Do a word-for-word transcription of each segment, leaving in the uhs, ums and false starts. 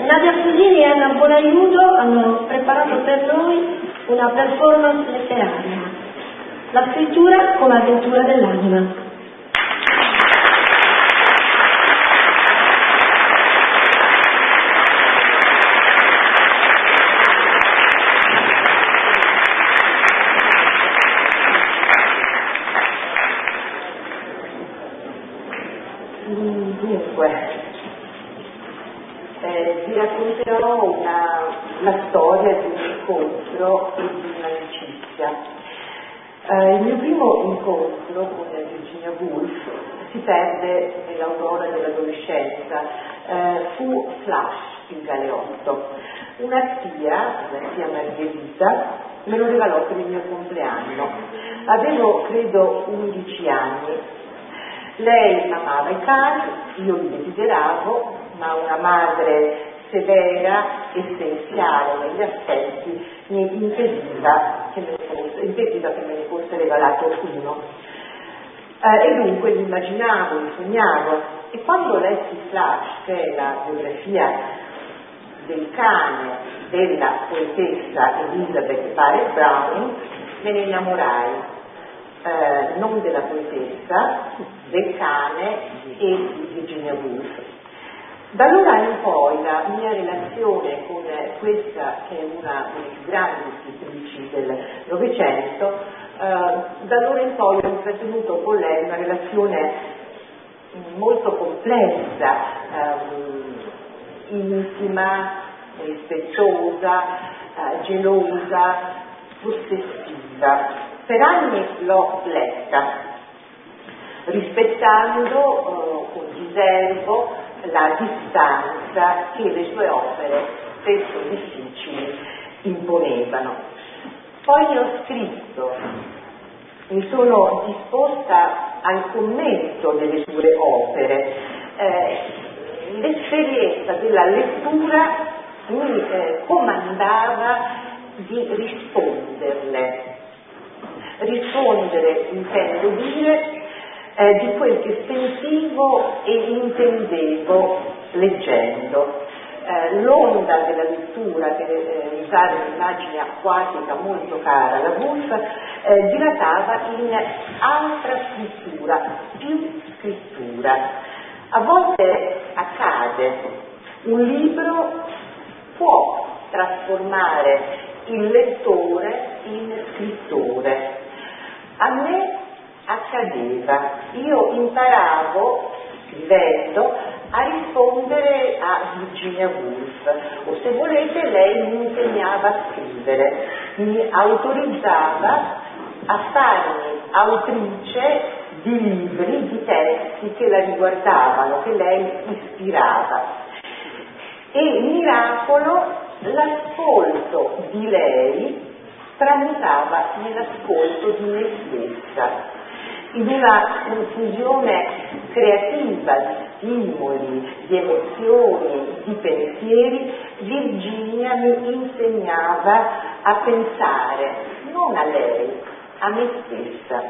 Nadia Fusini e Anna Buonaiuto hanno preparato per noi una performance letteraria, la scrittura come avventura dell'anima. Dunque, eh, vi racconterò una, la storia di un incontro e di un'amicizia. Eh, il mio primo incontro con Virginia Woolf si perde nell'aurora dell'adolescenza, eh, fu Flash, il galeotto. Una tia, la tia Margherita, me lo regalò per il mio compleanno. Avevo, credo, undici anni. Lei amava i cani, io li desideravo, ma una madre severa, essenziale negli affetti, mi impediva che me ne fosse, impediva che me ne fosse regalato uno. Eh, e dunque li immaginavo, li sognavo. E quando lessi Flash, che è la biografia del cane della poetessa Elizabeth Barrett Browning, me ne innamorai. Eh, non della poetessa, del cane e di Virginia Woolf. Da allora in poi la mia relazione con questa, che è una delle più grandi scrittrici del Novecento, eh, da allora in poi ho intrattenuto con lei una relazione molto complessa, ehm, intima, rispettosa, eh, gelosa, possessiva. Per anni l'ho letta, rispettando eh, con riservo la distanza che le sue opere, spesso difficili, imponevano. Poi ne ho scritto, mi sono disposta al commento delle sue opere. Eh, l'esperienza della lettura mi eh, comandava di risponderle. Rispondere, intendo dire, eh, di quel che sentivo e intendevo leggendo. Eh, l'onda della lettura, per eh, usare un'immagine acquatica molto cara alla Woolf, eh, dilatava in altra scrittura, più scrittura. A volte accade, un libro può trasformare il lettore in scrittore. A me accadeva, io imparavo, scrivendo, a rispondere a Virginia Woolf, o se volete lei mi insegnava a scrivere, mi autorizzava a farmi autrice di libri, di testi che la riguardavano, che lei ispirava. E miracolo, l'ascolto di lei tramutava nell'ascolto di me stessa, in una confusione creativa di stimoli, di emozioni, di pensieri. Virginia mi insegnava a pensare, non a lei, a me stessa.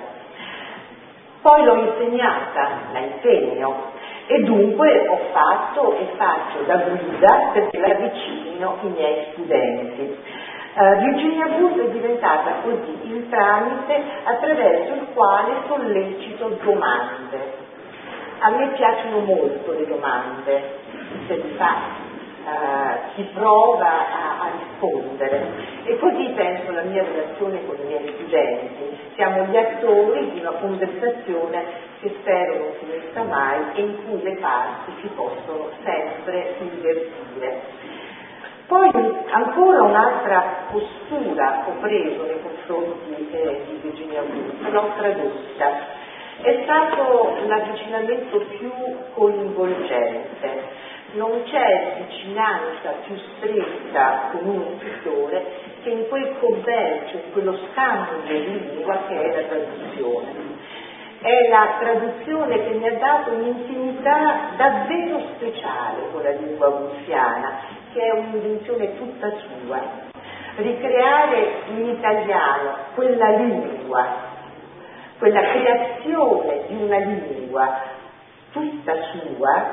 Poi l'ho insegnata, la insegno, e dunque ho fatto e faccio da guida perché la avvicino i miei studenti. Uh, Virginia Woolf è diventata così il tramite attraverso il quale sollecito domande. A me piacciono molto le domande, se li fa, uh, si prova a, a rispondere, e così penso la mia relazione con i miei studenti. Siamo gli attori di una conversazione che spero non finisca mai e in cui le parti si possono sempre invertire. Poi ancora un'altra postura ho preso nei confronti eh, di Virginia Woolf, l'ho tradotta. È stato l'avvicinamento più coinvolgente. Non c'è vicinanza più stretta con uno scrittore che in quel commercio, in quello scambio di lingua che è la traduzione. È la traduzione che mi ha dato un'intimità davvero speciale con la lingua woolfiana, che è un'invenzione tutta sua. Ricreare in italiano quella lingua, quella creazione di una lingua tutta sua,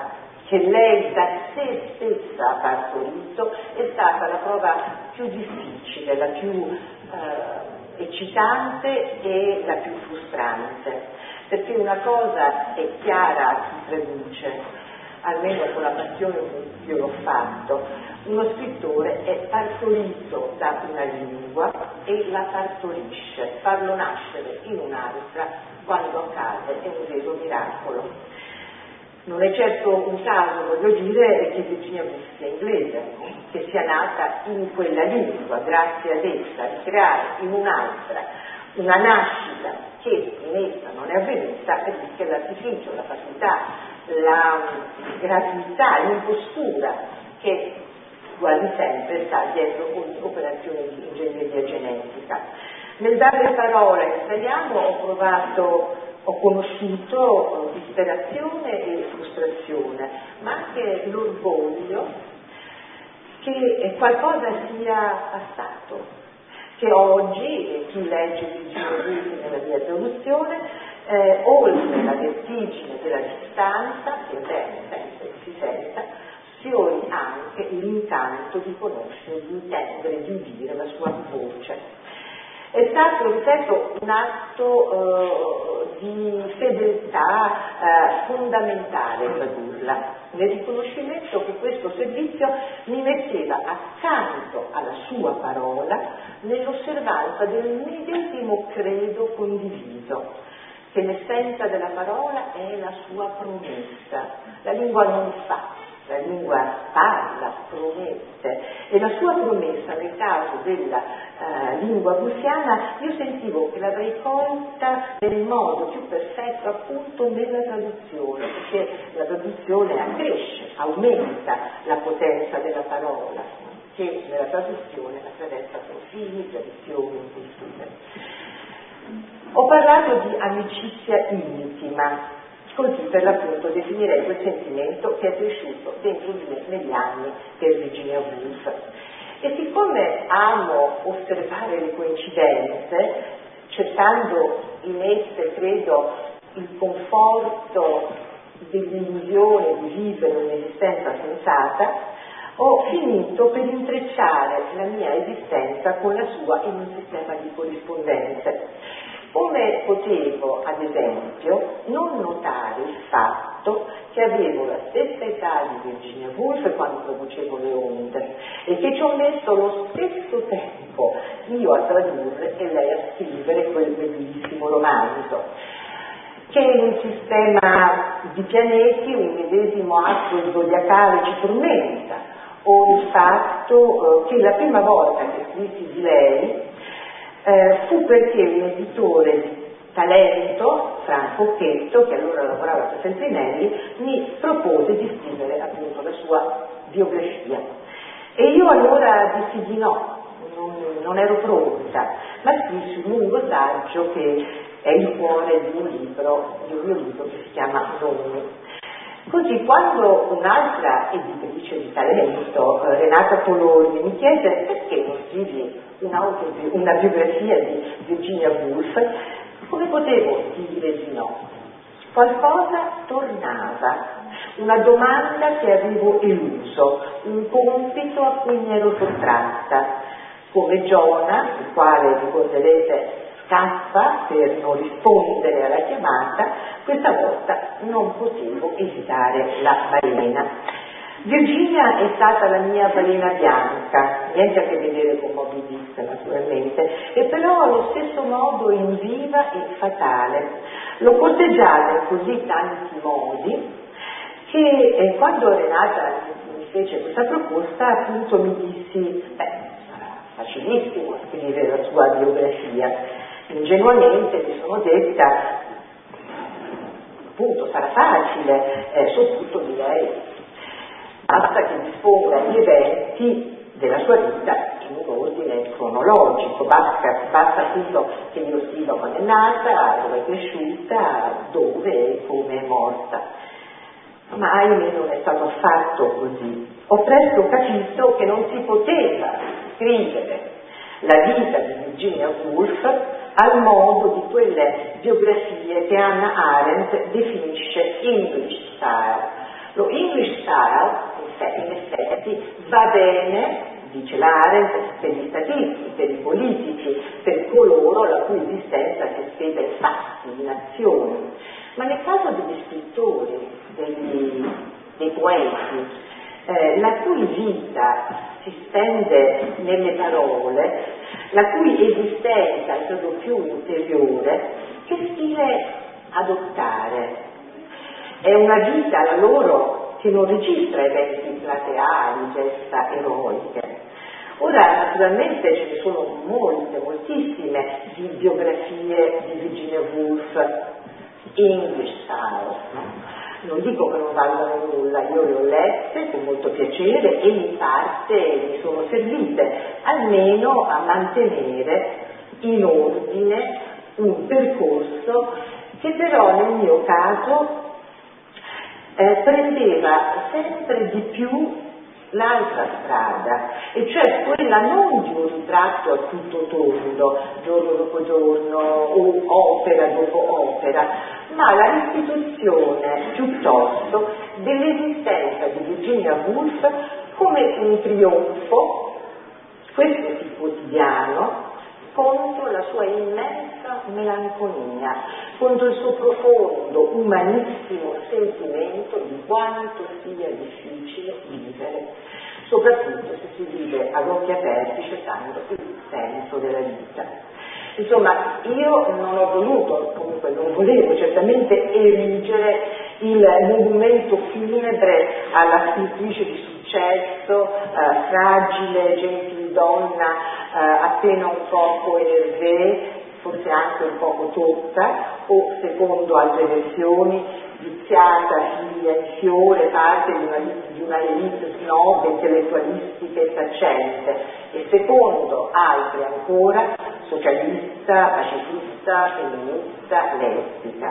che lei da sé stessa ha partorito è stata la prova più difficile, la più eh, eccitante e la più frustrante, perché una cosa è chiara a chi traduce, almeno con la passione con cui io l'ho fatto: uno scrittore è partorito da una lingua e la partorisce, farlo nascere in un'altra quando accade è un vero miracolo. Non è certo un caso, voglio dire, che Virginia Woolf sia inglese, che sia nata in quella lingua, grazie ad essa, di creare in un'altra una nascita che in essa non è avvenuta, perché l'artificio, la facilità, la gratuità, l'impostura che quasi sempre sta dietro ogni operazione di ingegneria genetica. Nel dare parola in italiano ho provato Ho conosciuto disperazione e frustrazione, ma anche l'orgoglio che qualcosa sia passato, che oggi chi legge Virginia Woolf nella mia traduzione, eh, oltre la vertigine della distanza, che bene sempre si senta, sfiori anche l'incanto di conoscere, di intendere, di udire la sua voce. È stato, ripeto, un atto eh, di fedeltà eh, fondamentale tradurla, nel riconoscimento che questo servizio mi metteva accanto alla sua parola nell'osservanza del medesimo credo condiviso, che l'essenza della parola è la sua promessa. La lingua non fa, la lingua parla, promette, e la sua promessa nel caso della uh, lingua woolfiana io sentivo che l'avrei colta nel modo più perfetto appunto nella traduzione, perché la traduzione accresce, aumenta la potenza della parola, che nella traduzione attraversa confini, tradizioni, culture. Ho parlato di amicizia intima, così per l'appunto definirei quel sentimento che è cresciuto dentro di me negli anni per Virginia Woolf. E siccome amo osservare le coincidenze, cercando in esse, credo, il conforto dell'illusione di vivere un'esistenza sensata, ho finito per intrecciare la mia esistenza con la sua in un sistema di corrispondenze. Come potevo, ad esempio, non notare il fatto che avevo la stessa età di Virginia Woolf quando traducevo Le Onde e che ci ho messo lo stesso tempo io a tradurre e lei a scrivere quel bellissimo romanzo, che in un sistema di pianeti un medesimo atto zodiacale ci tormenta, o il fatto eh, che la prima volta che scrissi di lei Eh, fu perché un editore di talento, Franco Occhetto, che allora lavorava per Feltrinelli, mi propose di scrivere appunto la sua biografia. E io allora dissi di no, non, non ero pronta, ma scrissi un lungo saggio che è il cuore di un libro, di un mio libro che si chiama Nomi. Così quando un'altra editrice di talento, eh, Renata Poloni, mi chiese perché non scrivi una biografia di Virginia Woolf, come potevo dire di no? Qualcosa tornava, una domanda che avevo eluso, un compito a cui mi ero sottratta, come Giona, il quale ricorderete scappa per non rispondere alla chiamata. Questa volta non potevo evitare la balena. Virginia è stata la mia balena bianca, niente a che vedere con Moby Dick naturalmente, e però allo stesso modo inviva e fatale. L'ho corteggiata in così tanti modi che eh, quando Renata mi fece questa proposta appunto mi dissi, beh, sarà facilissimo scrivere la sua biografia. Ingenuamente mi sono detta, appunto sarà facile, eh, soprattutto di lei, basta che disponga gli eventi della sua vita in un ordine cronologico, basta, basta appunto che io scriva quando è nata, dove è cresciuta, dove e come è morta. Ma ahimè non è stato affatto così. Ho presto capito che non si poteva scrivere la vita di Virginia Woolf al modo di quelle biografie che Hannah Arendt definisce English style, Lo English style, in effetti, va bene, dice l'Arendt, per gli statisti, per i politici, per coloro la cui esistenza si spiega in fatti, in azioni. Ma nel caso degli scrittori, degli, dei poeti, eh, la cui vita si stende nelle parole, la cui esistenza è per lo più interiore, che stile adottare? È una vita, la loro, che non registra eventi plateali, gesta eroiche. Ora, naturalmente ce ne sono molte, moltissime di biografie di Virginia Woolf, English style, no? Non dico che non valgono nulla, io le ho lette con molto piacere e in parte mi sono servite, almeno a mantenere in ordine un percorso che però nel mio caso eh, prendeva sempre di più l'altra strada, e cioè quella non di un ritratto a tutto tondo, giorno dopo giorno o opera dopo opera, ma la restituzione piuttosto dell'esistenza di Virginia Woolf come un trionfo, questo sì quotidiano, contro la sua immensa melanconia, contro il suo profondo, umanissimo sentimento di quanto sia difficile vivere, soprattutto se si vive ad occhi aperti cercando il senso della vita. Insomma, io non ho voluto, comunque non volevo certamente erigere il monumento funebre alla scrittrice di successo, eh, fragile, gentildonna, eh, appena un poco enervé, forse anche un poco totta, o secondo altre versioni, viziata, figlia in fiore, parte di una, di una elite snob, intellettualistica e saccente, e secondo altri ancora, socialista, pacifista, femminista, lesbica.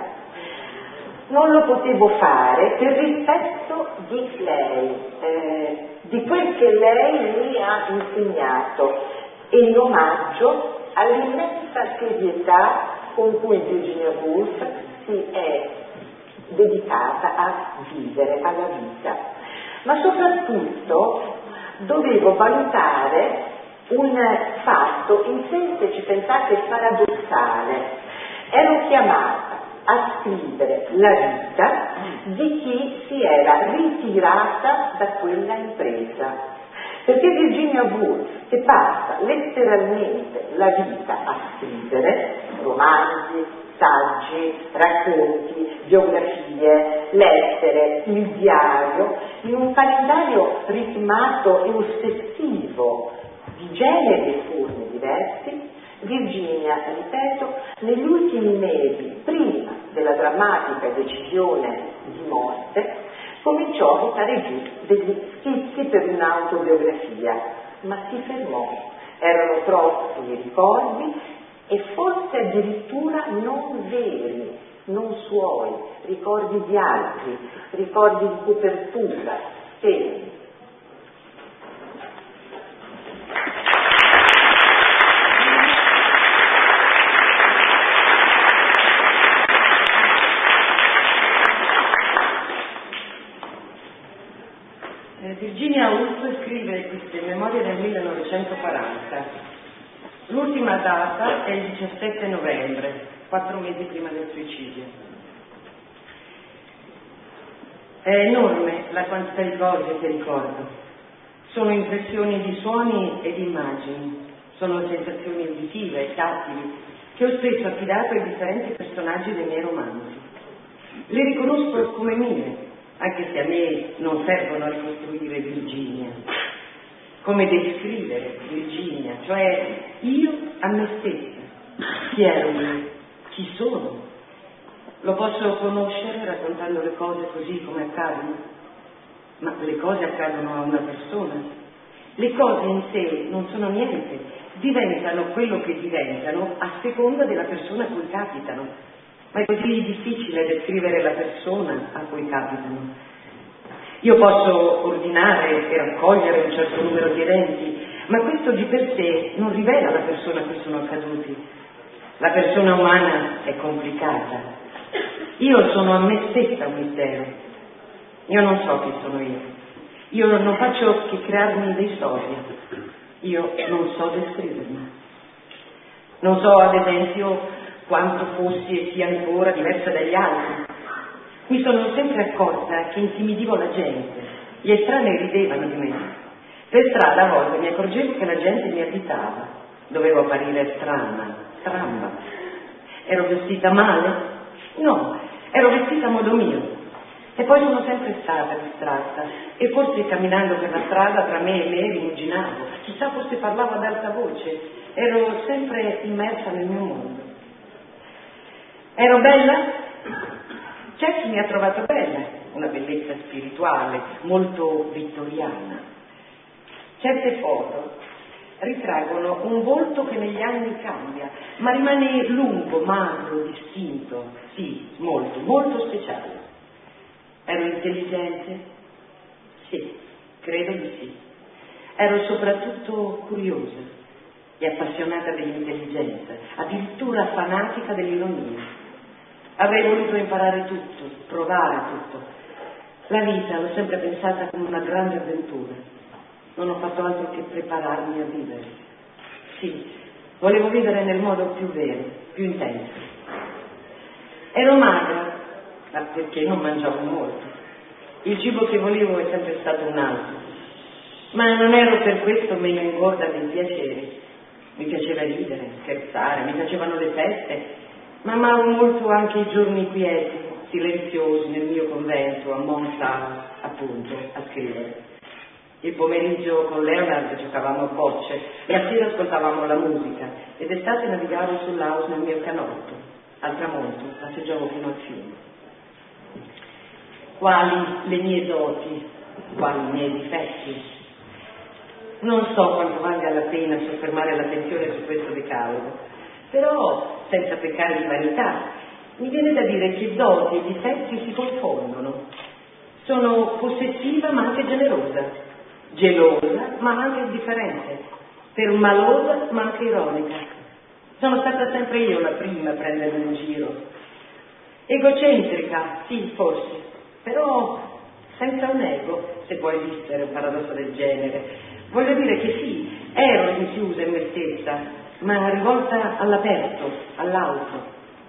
Non lo potevo fare per rispetto di lei, eh, di quel che lei mi ha insegnato, e in omaggio all'immensa serietà con cui Virginia Woolf si è dedicata a vivere, alla vita. Ma soprattutto dovevo valutare un fatto, in sé, se ci pensate, paradossale. Ero chiamata a scrivere la vita di chi si era ritirata da quella impresa. Perché Virginia Woolf, che passa letteralmente la vita a scrivere romanzi, saggi, racconti, biografie, lettere, il diario, in un calendario ritmato e ossessivo di generi e forme diversi, Virginia, ripeto, negli ultimi mesi, prima della drammatica decisione di morte, cominciò a buttare giù degli schizzi per un'autobiografia, ma si fermò. Erano troppi i ricordi e forse addirittura non veri, non suoi, ricordi di altri, ricordi di copertura, stessi. Virginia Woolf scrive queste memorie nel millenovecentoquaranta. L'ultima data è il diciassette novembre, quattro mesi prima del suicidio. È enorme la quantità di cose che ricordo. Sono impressioni di suoni e di immagini, sono sensazioni uditive e tattili che ho spesso affidato ai differenti personaggi dei miei romanzi. Le riconosco come mie, anche se a me non servono a ricostruire Virginia, come descrivere Virginia, cioè io a me stessa. Chi ero io? Chi sono? Lo posso conoscere raccontando le cose così come accadono? Ma le cose accadono a una persona. Le cose in sé non sono niente, diventano quello che diventano a seconda della persona a cui capitano. Ma è così difficile descrivere la persona a cui capitano. Io posso ordinare e raccogliere un certo numero di eventi, ma questo di per sé non rivela la persona a cui sono accaduti. La persona umana è complicata. Io sono a me stessa un mistero. Io non so chi sono io. Io non faccio che crearmi dei storie. Io non so descrivermi. Non so, ad esempio, quanto fossi e sia ancora diversa dagli altri. Mi sono sempre accorta che intimidivo la gente. Gli estranei ridevano di me. Per strada a volte mi accorgevo che la gente mi additava. Dovevo apparire strana, stramba. Ero vestita male? No, ero vestita a modo mio. E poi sono sempre stata distratta. E forse camminando per la strada tra me e me rimuginavo. Chissà, forse parlavo ad alta voce. Ero sempre immersa nel mio mondo. Ero bella? C'è chi mi ha trovato bella, una bellezza spirituale, molto vittoriana. Certe foto ritraggono un volto che negli anni cambia, ma rimane lungo, magro, distinto, sì, molto, molto speciale. Ero intelligente? Sì, credo di sì. Ero soprattutto curiosa e appassionata dell'intelligenza, addirittura fanatica dell'ironia. Avrei voluto imparare tutto, provare tutto. La vita l'ho sempre pensata come una grande avventura. Non ho fatto altro che prepararmi a vivere. Sì, volevo vivere nel modo più vero, più intenso. Ero magra, ma perché non mangiavo molto. Il cibo che volevo è sempre stato un altro. Ma non ero per questo meno ingorda dei piaceri. Mi piaceva ridere, scherzare, mi piacevano le feste. Ma amavo molto anche i giorni quieti, silenziosi nel mio convento a Montauk, appunto, a scrivere. Il pomeriggio con Leonard giocavamo a bocce, la sera ascoltavamo la musica ed estate navigavo sull'Aus nel mio canotto. Al tramonto passeggiavo fino al fiume. Quali le mie doti, quali i miei difetti? Non so quanto valga la pena soffermare l'attenzione su questo decalogo. Però, senza peccare di vanità, mi viene da dire che doti e difetti si confondono. Sono possessiva ma anche generosa, gelosa ma anche indifferente, permalosa ma anche ironica. Sono stata sempre io la prima a prendermi in giro. Egocentrica, sì, forse, però senza un ego, se può esistere un paradosso del genere. Voglio dire che sì, ero rinchiusa in me stessa, ma rivolta all'aperto, all'altro.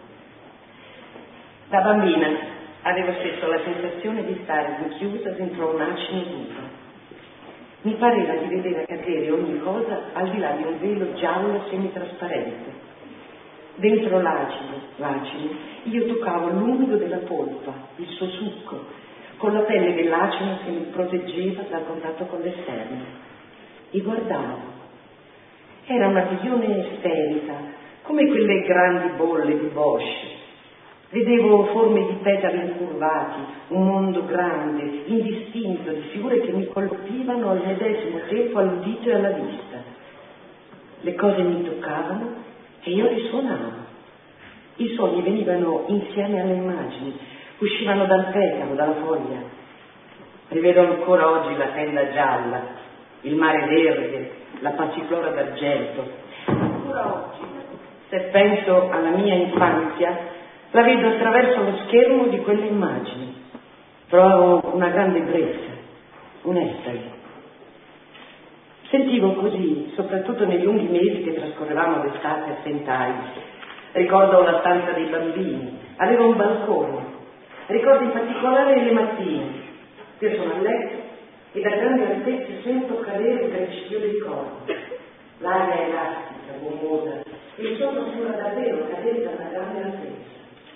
Da bambina avevo spesso la sensazione di stare rinchiusa dentro un acino duro. Mi pareva di vedere cadere ogni cosa al di là di un velo giallo semitrasparente. Dentro l'acido, l'acino, io toccavo l'umido della polpa, il suo succo, con la pelle dell'acino che mi proteggeva dal contatto con l'esterno. E guardavo. Era una visione esterica, come quelle grandi bolle di Bosch. Vedevo forme di petali incurvati, un mondo grande, indistinto, di figure che mi colpivano al medesimo tempo all'udito e alla vista. Le cose mi toccavano e io risuonavo. I suoni venivano insieme alle immagini, uscivano dal petalo, dalla foglia. Rivedo ancora oggi la tenda gialla, il mare verde, la passiflora d'argento. Ancora oggi, se penso alla mia infanzia, la vedo attraverso lo schermo di quelle immagini. Provo una grande ebbrezza, un'estasi. Sentivo così, soprattutto nei lunghi mesi che trascorrevamo d'estate a Saint Ives. Ricordo la stanza dei bambini, avevo un balcone. Ricordo in particolare le mattine. Io sono a letto e da grandi altezze sento cadere il principio dei corpi. L'aria è elastica, gommosa, e il suono sembra davvero cadere da una grande altezza.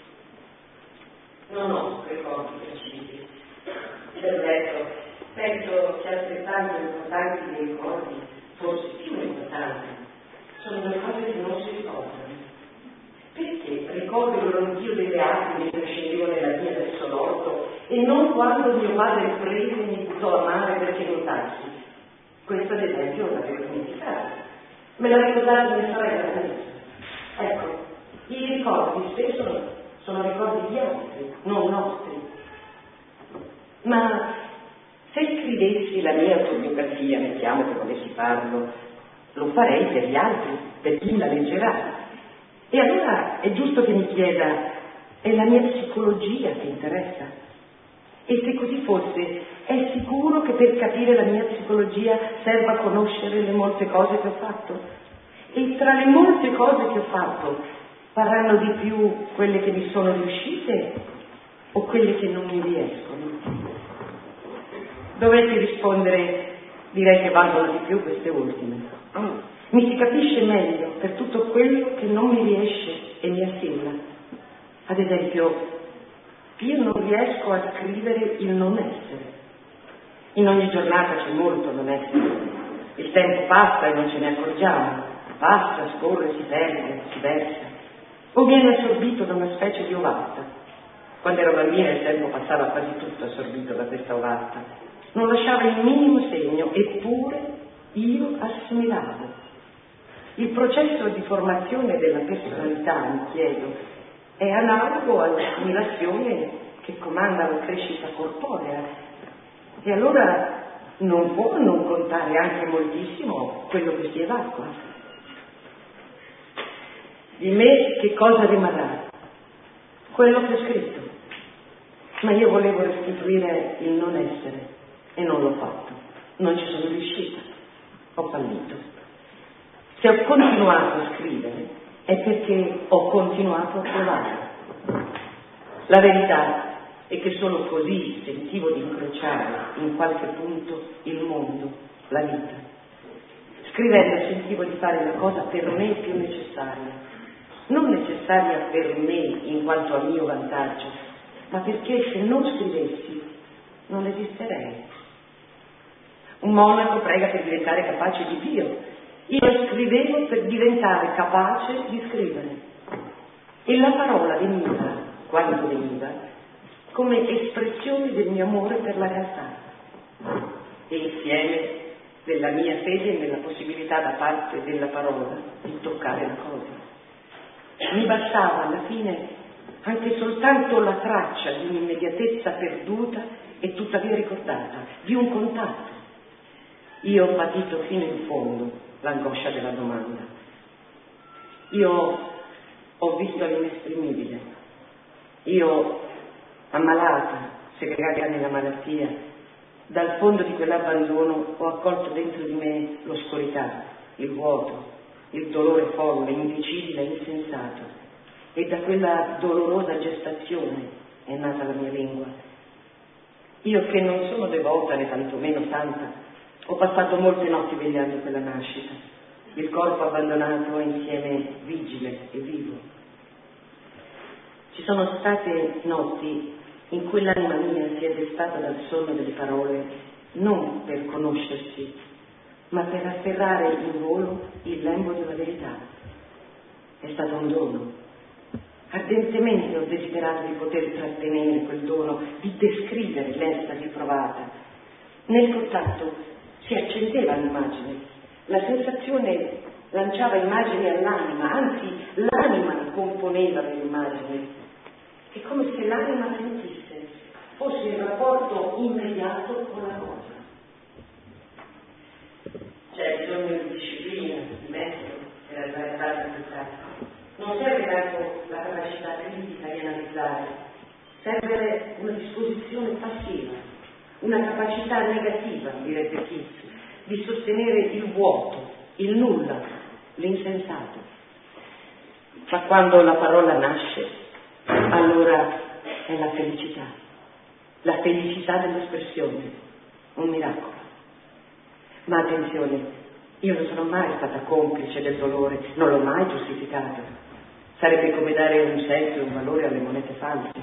Non ho ricordi precisi. Del resto, penso che altrettanto importanti dei ricordi, forse più importanti, sono le cose che non si ricordano. Perché ricordo il ronzio delle acque mentre scendevo nella via verso l'orto e non quando mio padre prese e mi buttò a mare perché nuotassi? Questo ad esempio non l'avevo dimenticato. Me l'ha ricordato mia sorella. Ecco, i ricordi spesso sono ricordi di altri, non nostri. Ma se scrivessi la mia autobiografia, mettiamo che volessi farlo, lo farei per gli altri, per chi la leggerà. E allora è giusto che mi chieda, è la mia psicologia che interessa? E se così fosse, è sicuro che per capire la mia psicologia serva conoscere le molte cose che ho fatto? E tra le molte cose che ho fatto, varranno di più quelle che mi sono riuscite o quelle che non mi riescono? Dovessi rispondere, direi che valgono di più queste ultime. Mi si capisce meglio per tutto quello che non mi riesce e mi assilla. Ad esempio, io non riesco a scrivere il non essere. In ogni giornata c'è molto non essere. Il tempo passa e non ce ne accorgiamo. Passa, scorre, si perde, si versa. O viene assorbito da una specie di ovatta. Quando ero bambina il tempo passava quasi tutto assorbito da questa ovatta. Non lasciava il minimo segno, eppure io assimilavo. Il processo di formazione della personalità, mi chiedo, è analogo all'assimilazione che comanda la crescita corporea. E allora non può non contare anche moltissimo quello che si evacua. Di me che cosa rimarrà? Quello che ho scritto. Ma io volevo restituire il non essere e non l'ho fatto. Non ci sono riuscita. Ho fallito. Se ho continuato a scrivere è perché ho continuato a provare. La verità è che solo così sentivo di incrociare in qualche punto il mondo, la vita. Scrivendo sentivo di fare la cosa per me più necessaria. Non necessaria per me in quanto a mio vantaggio, ma perché se non scrivessi non esisterei. Un monaco prega per diventare capace di Dio. Io scrivevo per diventare capace di scrivere. E la parola veniva, quando veniva, come espressione del mio amore per la realtà. E insieme della mia fede nella possibilità da parte della parola di toccare la cosa. Mi bastava alla fine anche soltanto la traccia di un'immediatezza perduta e tuttavia ricordata, di un contatto. Io ho patito fino in fondo l'angoscia della domanda. Io ho visto l'inesprimibile. Io, ammalata, segregata nella malattia, dal fondo di quell'abbandono ho accolto dentro di me l'oscurità, il vuoto, il dolore folle, indicibile e insensato. E da quella dolorosa gestazione è nata la mia lingua. Io che non sono devota né tantomeno santa, ho passato molte notti vegliando quella nascita, il corpo abbandonato insieme vigile e vivo. Ci sono state notti in cui l'anima mia si è destata dal sonno delle parole non per conoscersi, ma per afferrare in volo il lembo della verità. È stato un dono. Ardentemente ho desiderato di poter trattenere quel dono, di descrivere l'estasi provata. Nel contatto si accendeva l'immagine, la sensazione lanciava immagini all'anima, anzi l'anima componeva quell'immagine. È come se l'anima sentisse, fosse il rapporto immediato con la cosa. C'è bisogno di disciplina, di metodo per arrivare a fare questa. Non serve tanto la capacità critica di analizzare, serve una disposizione passiva, una capacità negativa, direbbe Keats, di sostenere il vuoto, il nulla, l'insensato. Ma quando la parola nasce, allora è la felicità, la felicità dell'espressione, un miracolo. Ma attenzione, io non sono mai stata complice del dolore, non l'ho mai giustificato. Sarebbe come dare un senso e un valore alle monete false.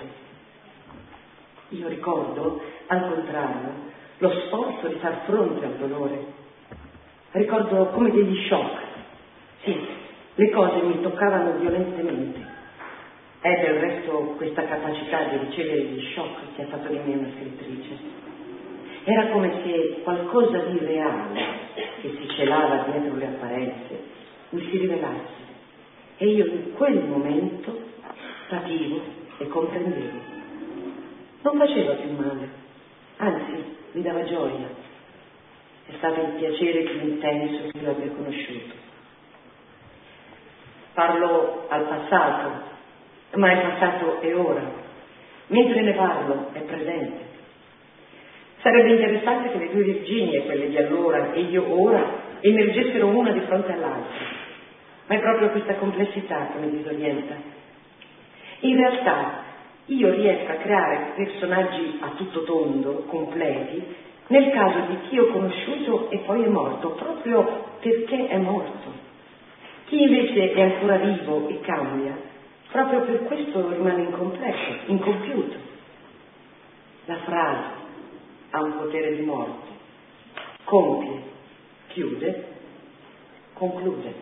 Io ricordo, al contrario, lo sforzo di far fronte al dolore. Ricordo come degli shock. Sì, le cose mi toccavano violentemente. È del resto questa capacità di ricevere gli shock che ha fatto di me una scrittrice. Era come se qualcosa di reale che si celava dietro le apparenze mi si rivelasse. E io in quel momento pativo e comprendevo. Non faceva più male, anzi mi dava gioia. È stato il piacere più intenso che io abbia conosciuto. Parlo al passato, ma il passato è ora. Mentre ne parlo è presente. Sarebbe interessante che le due Virginie, quelle di allora e io ora, emergessero una di fronte all'altra, ma è proprio questa complessità che mi disorienta. In realtà io riesco a creare personaggi a tutto tondo, completi, nel caso di chi ho conosciuto e poi è morto, proprio perché è morto. Chi invece è ancora vivo e cambia, proprio per questo rimane incompleto, incompiuto. La frase ha un potere di morte, compie, chiude, conclude.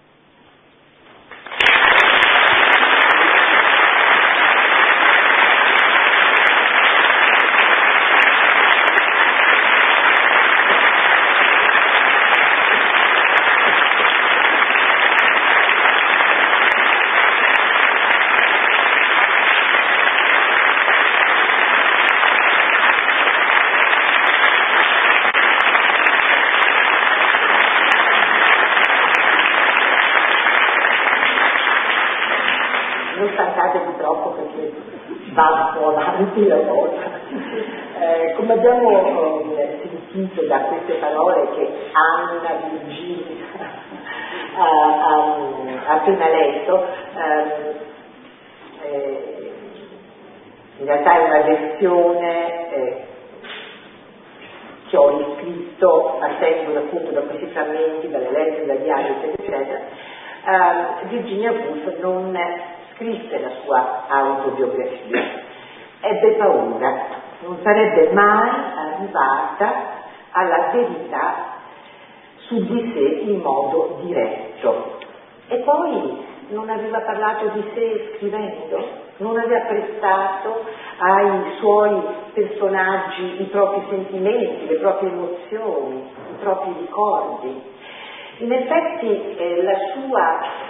Va un po' avanti la cosa. Eh, come abbiamo eh, sentito da queste parole che Anna Virginia ha, ha, ha appena letto, eh, eh, in realtà è una versione eh, che ho riscritto partendo appunto da questi frammenti, dalle lettere, dagli diari, eccetera, eccetera. Eh, Virginia Woolf non scrisse la sua autobiografia, ebbe paura, non sarebbe mai arrivata alla verità su di sé in modo diretto. E poi non aveva parlato di sé scrivendo, non aveva prestato ai suoi personaggi i propri sentimenti, le proprie emozioni, i propri ricordi. In effetti eh, la sua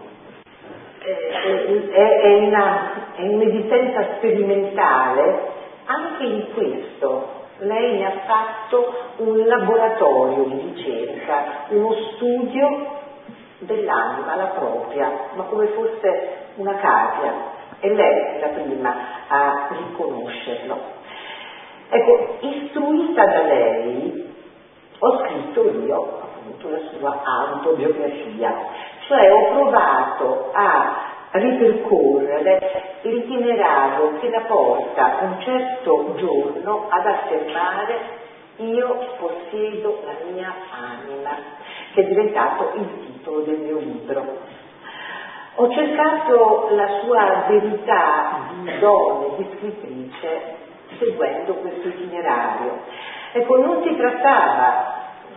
È, è, una, è un'esistenza sperimentale anche in questo. Lei ne ha fatto un laboratorio di ricerca, uno studio dell'anima, la propria, ma come fosse una cavia, e lei è la prima a riconoscerlo. Ecco, istruita da lei, ho scritto io appunto la sua autobiografia. Cioè ho provato a ripercorrere l'itinerario che la porta un certo giorno ad affermare io possiedo la mia anima, che è diventato il titolo del mio libro. Ho cercato la sua verità di donna, di scrittrice, seguendo questo itinerario. Ecco, non si trattava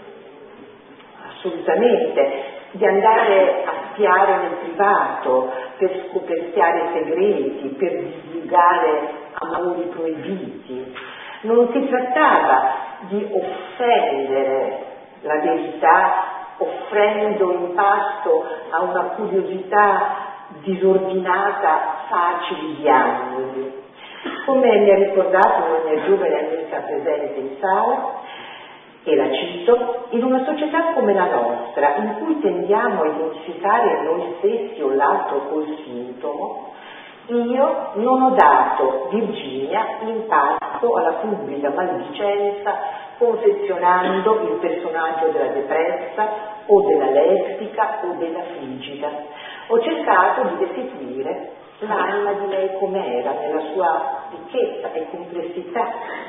assolutamente di andare a spiare nel privato, per scoperchiare segreti, per divulgare amori proibiti. Non si trattava di offendere la verità, offrendo in pasto a una curiosità disordinata facili diagnosi. Come mi ha ricordato una mia giovane amica presente in sala, e la cito, in una società come la nostra, in cui tendiamo a identificare noi stessi o l'altro col sintomo, io non ho dato Virginia in pasto alla pubblica maldicenza, confezionando il personaggio della depressa o della lesbica o della frigida. Ho cercato di restituire l'anima di lei com'era, nella sua ricchezza e complessità.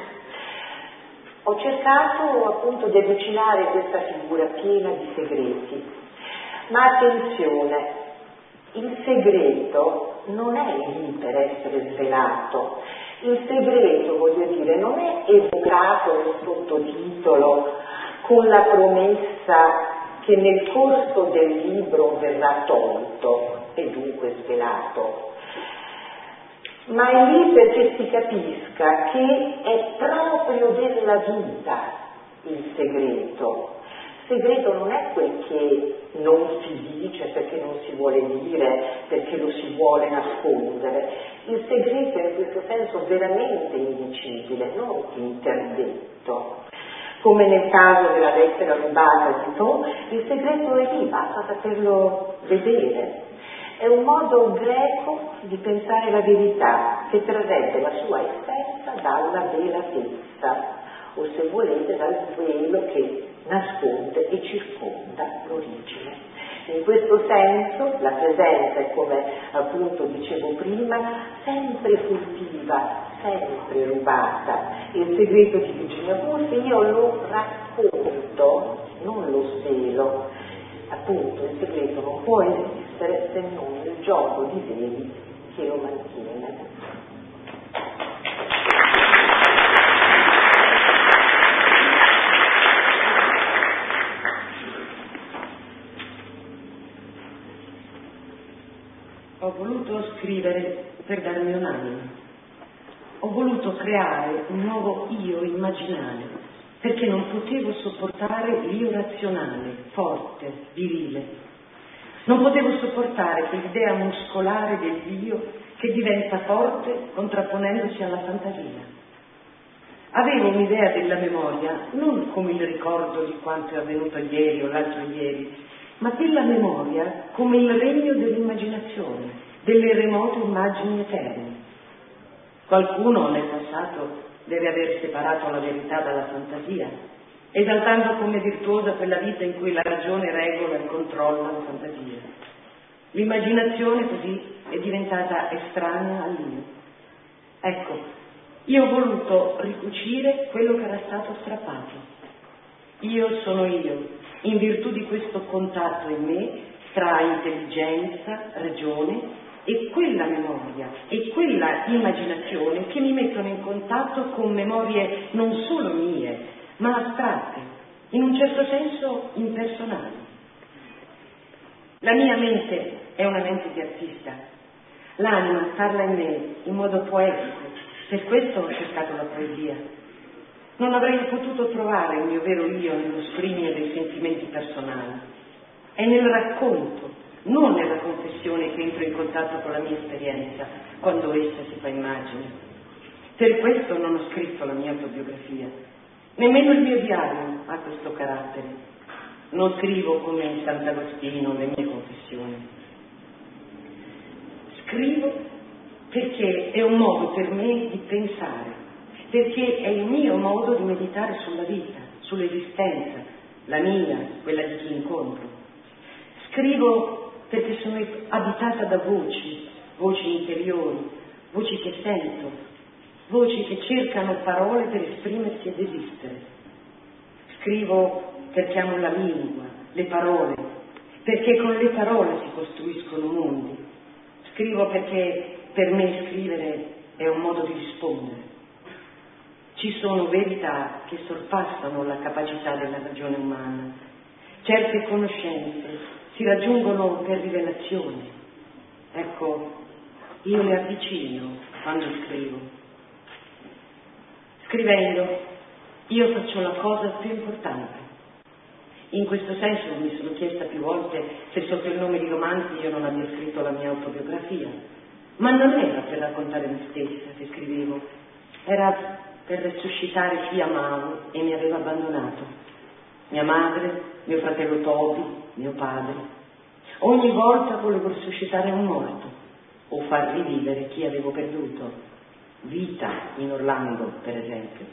Ho cercato appunto di avvicinare questa figura piena di segreti, ma attenzione, il segreto non è lì per essere svelato, il segreto, voglio dire, non è evocato nel sottotitolo con la promessa che nel corso del libro verrà tolto e dunque svelato, ma è lì perché si capisca che è proprio della vita il segreto. Il segreto non è quel che non si dice perché non si vuole dire, perché lo si vuole nascondere. Il segreto è in questo senso veramente indicibile, non interdetto. Come nel caso della lettera rubata di To, il segreto è lì, basta saperlo vedere. È un modo greco di pensare la verità che trarrebbe la sua essenza dalla velatezza, o se volete dal velo che nasconde e circonda l'origine. In questo senso la presenza è, come appunto dicevo prima, sempre furtiva, sempre rubata. Il segreto di Virginia Woolf io lo racconto, non lo svelo. Appunto il segreto non può esistere se non il gioco di veli che lo mantiene. Ho voluto scrivere per darmi un'anima. Ho voluto creare un nuovo io immaginale, perché non potevo sopportare l'io razionale, forte, virile. Non potevo sopportare quell'idea muscolare dell'io che diventa forte contrapponendosi alla fantasia. Avevo un'idea della memoria non come il ricordo di quanto è avvenuto ieri o l'altro ieri, ma della memoria come il regno dell'immaginazione, delle remote immagini eterne. Qualcuno nel passato deve aver separato la verità dalla fantasia, esaltando come virtuosa quella vita in cui la ragione regola e controlla la fantasia. L'immaginazione così è diventata estranea all'io. Ecco, io ho voluto ricucire quello che era stato strappato. Io sono io, in virtù di questo contatto in me tra intelligenza, ragione e quella memoria e quella immaginazione che mi mettono in contatto con memorie non solo mie, ma astratte, in un certo senso impersonali. La mia mente è una mente di artista. L'anima parla in me in modo poetico, per questo ho cercato la poesia. Non avrei potuto trovare il mio vero io nello scrigno dei sentimenti personali. È nel racconto, non nella confessione, che entro in contatto con la mia esperienza, quando essa si fa immagine. Per questo non ho scritto la mia autobiografia. Nemmeno il mio diario ha questo carattere. Non scrivo come Sant'Agostino le mie confessioni. Scrivo perché è un modo per me di pensare, perché è il mio modo di meditare sulla vita, sull'esistenza, la mia, quella di chi incontro. Scrivo perché sono abitata da voci, voci interiori, voci che sento, voci che cercano parole per esprimersi ed esistere. Scrivo perché amo la lingua, le parole, perché con le parole si costruiscono mondi. Scrivo perché per me scrivere è un modo di rispondere. Ci sono verità che sorpassano la capacità della ragione umana. Certe conoscenze si raggiungono per rivelazione. Ecco, io le avvicino quando scrivo. Scrivendo, io faccio la cosa più importante. In questo senso mi sono chiesta più volte se sotto il nome di romanzi io non abbia scritto la mia autobiografia. Ma non era per raccontare me stessa che scrivevo, era per resuscitare chi amavo e mi aveva abbandonato. Mia madre, mio fratello Toby, mio padre. Ogni volta volevo resuscitare un morto o far rivivere chi avevo perduto. Vita in Orlando, per esempio.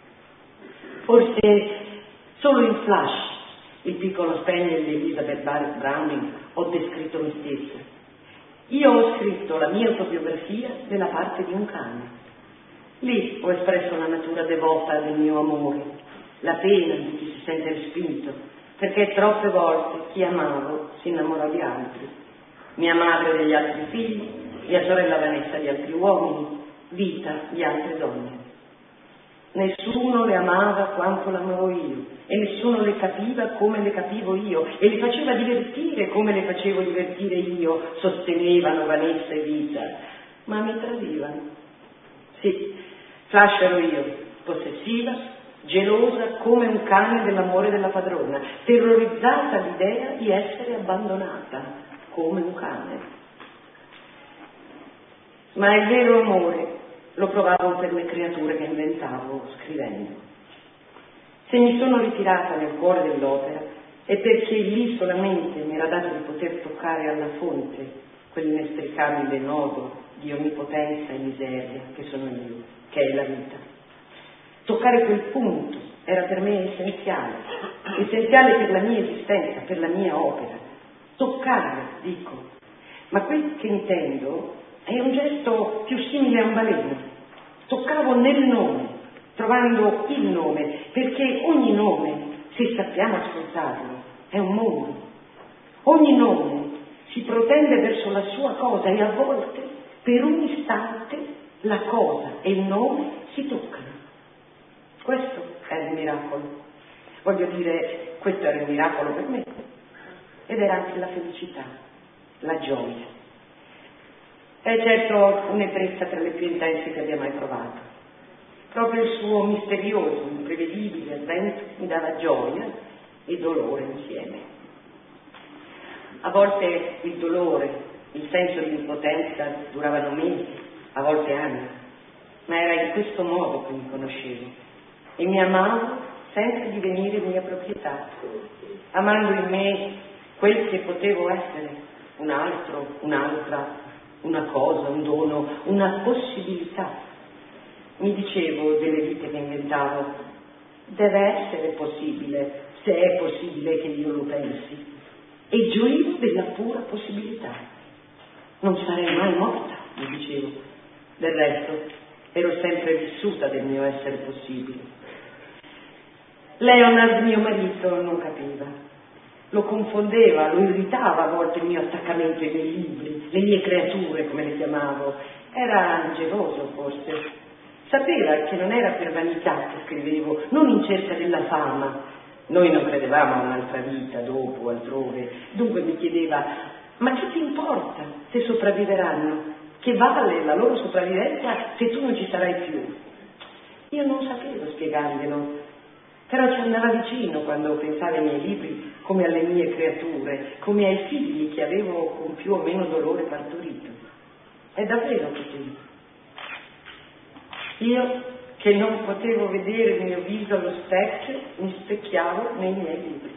Forse solo in Flash, il piccolo spaniel di Elizabeth Barrett Browning, ho descritto me stessa. Io ho scritto la mia autobiografia nella parte di un cane. Lì ho espresso la natura devota del mio amore, la pena di chi si sente respinto, perché troppe volte chi amavo si innamorò di altri. Mia madre degli altri figli, mia sorella Vanessa di altri uomini, Vita di altre donne. Nessuno le amava quanto l'amavo io e nessuno le capiva come le capivo io e le faceva divertire come le facevo divertire io, sostenevano Vanessa e Vita, ma mi tradivano. Sì, Flash ero io, possessiva, gelosa come un cane dell'amore della padrona, terrorizzata all'idea di essere abbandonata come un cane. Ma il vero amore lo provavo per le creature che inventavo scrivendo. Se mi sono ritirata nel cuore dell'opera è perché lì solamente mi era dato di poter toccare alla fonte quell'inestricabile nodo di onnipotenza e miseria che sono io, che è la vita. Toccare quel punto era per me essenziale, essenziale per la mia esistenza, per la mia opera. Toccare, dico, ma quel che intendo è un gesto più simile a un baleno. Toccavo nel nome, trovando il nome, perché ogni nome, se sappiamo ascoltarlo, è un mondo. Ogni nome si protende verso la sua cosa e a volte, per un istante, la cosa e il nome si toccano. Questo è il miracolo. Voglio dire, questo era il miracolo per me. Ed era anche la felicità, la gioia. È certo un'ebbrezza tra le più intense che abbia mai provato. Proprio il suo misterioso, imprevedibile avvento mi dava gioia e dolore insieme. A volte il dolore, il senso di impotenza duravano mesi, a volte anni, ma era in questo modo che mi conoscevo e mi amavo senza divenire mia proprietà, amando in me quel che potevo essere, un altro, un'altra, una cosa, un dono, una possibilità. Mi dicevo delle vite che inventavo, deve essere possibile, se è possibile che io lo pensi, e gioivo della pura possibilità. Non sarei mai morta, mi dicevo. Del resto, ero sempre vissuta del mio essere possibile. Leonard, mio marito, non capiva. Lo confondeva, lo irritava a volte il mio attaccamento ai miei libri, le mie creature, come le chiamavo. Era geloso, forse. Sapeva che non era per vanità che scrivevo, non in cerca della fama. Noi non credevamo a un'altra vita, dopo, altrove. Dunque mi chiedeva, ma che ti importa se sopravviveranno? Che vale la loro sopravvivenza se tu non ci sarai più? Io non sapevo spiegarglielo, però ci andava vicino quando pensavo ai miei libri come alle mie creature, come ai figli che avevo con più o meno dolore partorito. È davvero così. Io, che non potevo vedere il mio viso allo specchio, mi specchiavo nei miei libri.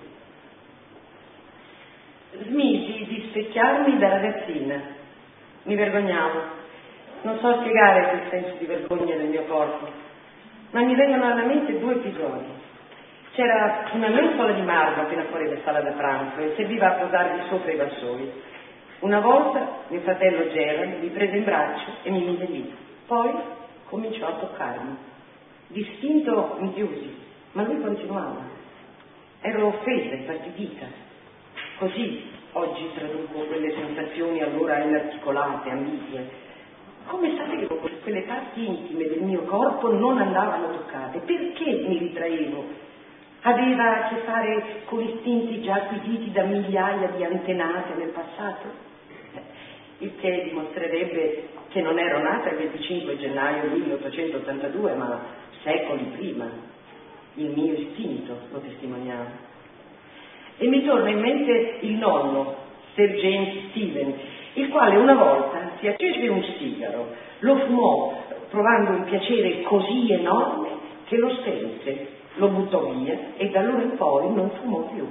Smisi di specchiarmi da ragazzina. Mi vergognavo. Non so spiegare quel senso di vergogna nel mio corpo, ma mi vengono alla mente due episodi. C'era una mensola di marmo appena fuori dalla sala da pranzo e serviva a posarvi sopra i vassoi. Una volta mio fratello Gerald mi prese in braccio e mi mise lì. Poi cominciò a toccarmi. Distinto mi chiusi, ma lui continuava. Ero offesa, infastidita. Così oggi traduco quelle sensazioni allora inarticolate, ambigue. Come sapevo che quelle parti intime del mio corpo non andavano toccate? Perché mi ritraevo? Aveva a che fare con istinti già acquisiti da migliaia di antenate nel passato? Il che dimostrerebbe che non ero nata il venticinque gennaio milleottocentottantadue, ma secoli prima. Il mio istinto lo testimoniava. E mi torna in mente il nonno, Sir James Stephen, il quale una volta si accese un sigaro, lo fumò provando un piacere così enorme che lo spense, lo buttò via e da allora in poi non fumò più.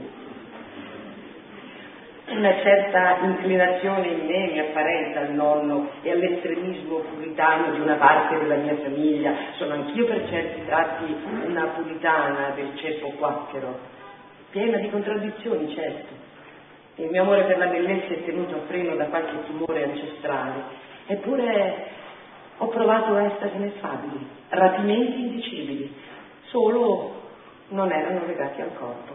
Una certa inclinazione in me mi apparenta al nonno e all'estremismo puritano di una parte della mia famiglia. Sono anch'io per certi tratti una puritana del ceppo quacchero, piena di contraddizioni, certo. Il mio amore per la bellezza è tenuto a freno da qualche timore ancestrale, eppure ho provato estasi ineffabili, rapimenti indicibili, solo non erano legati al corpo.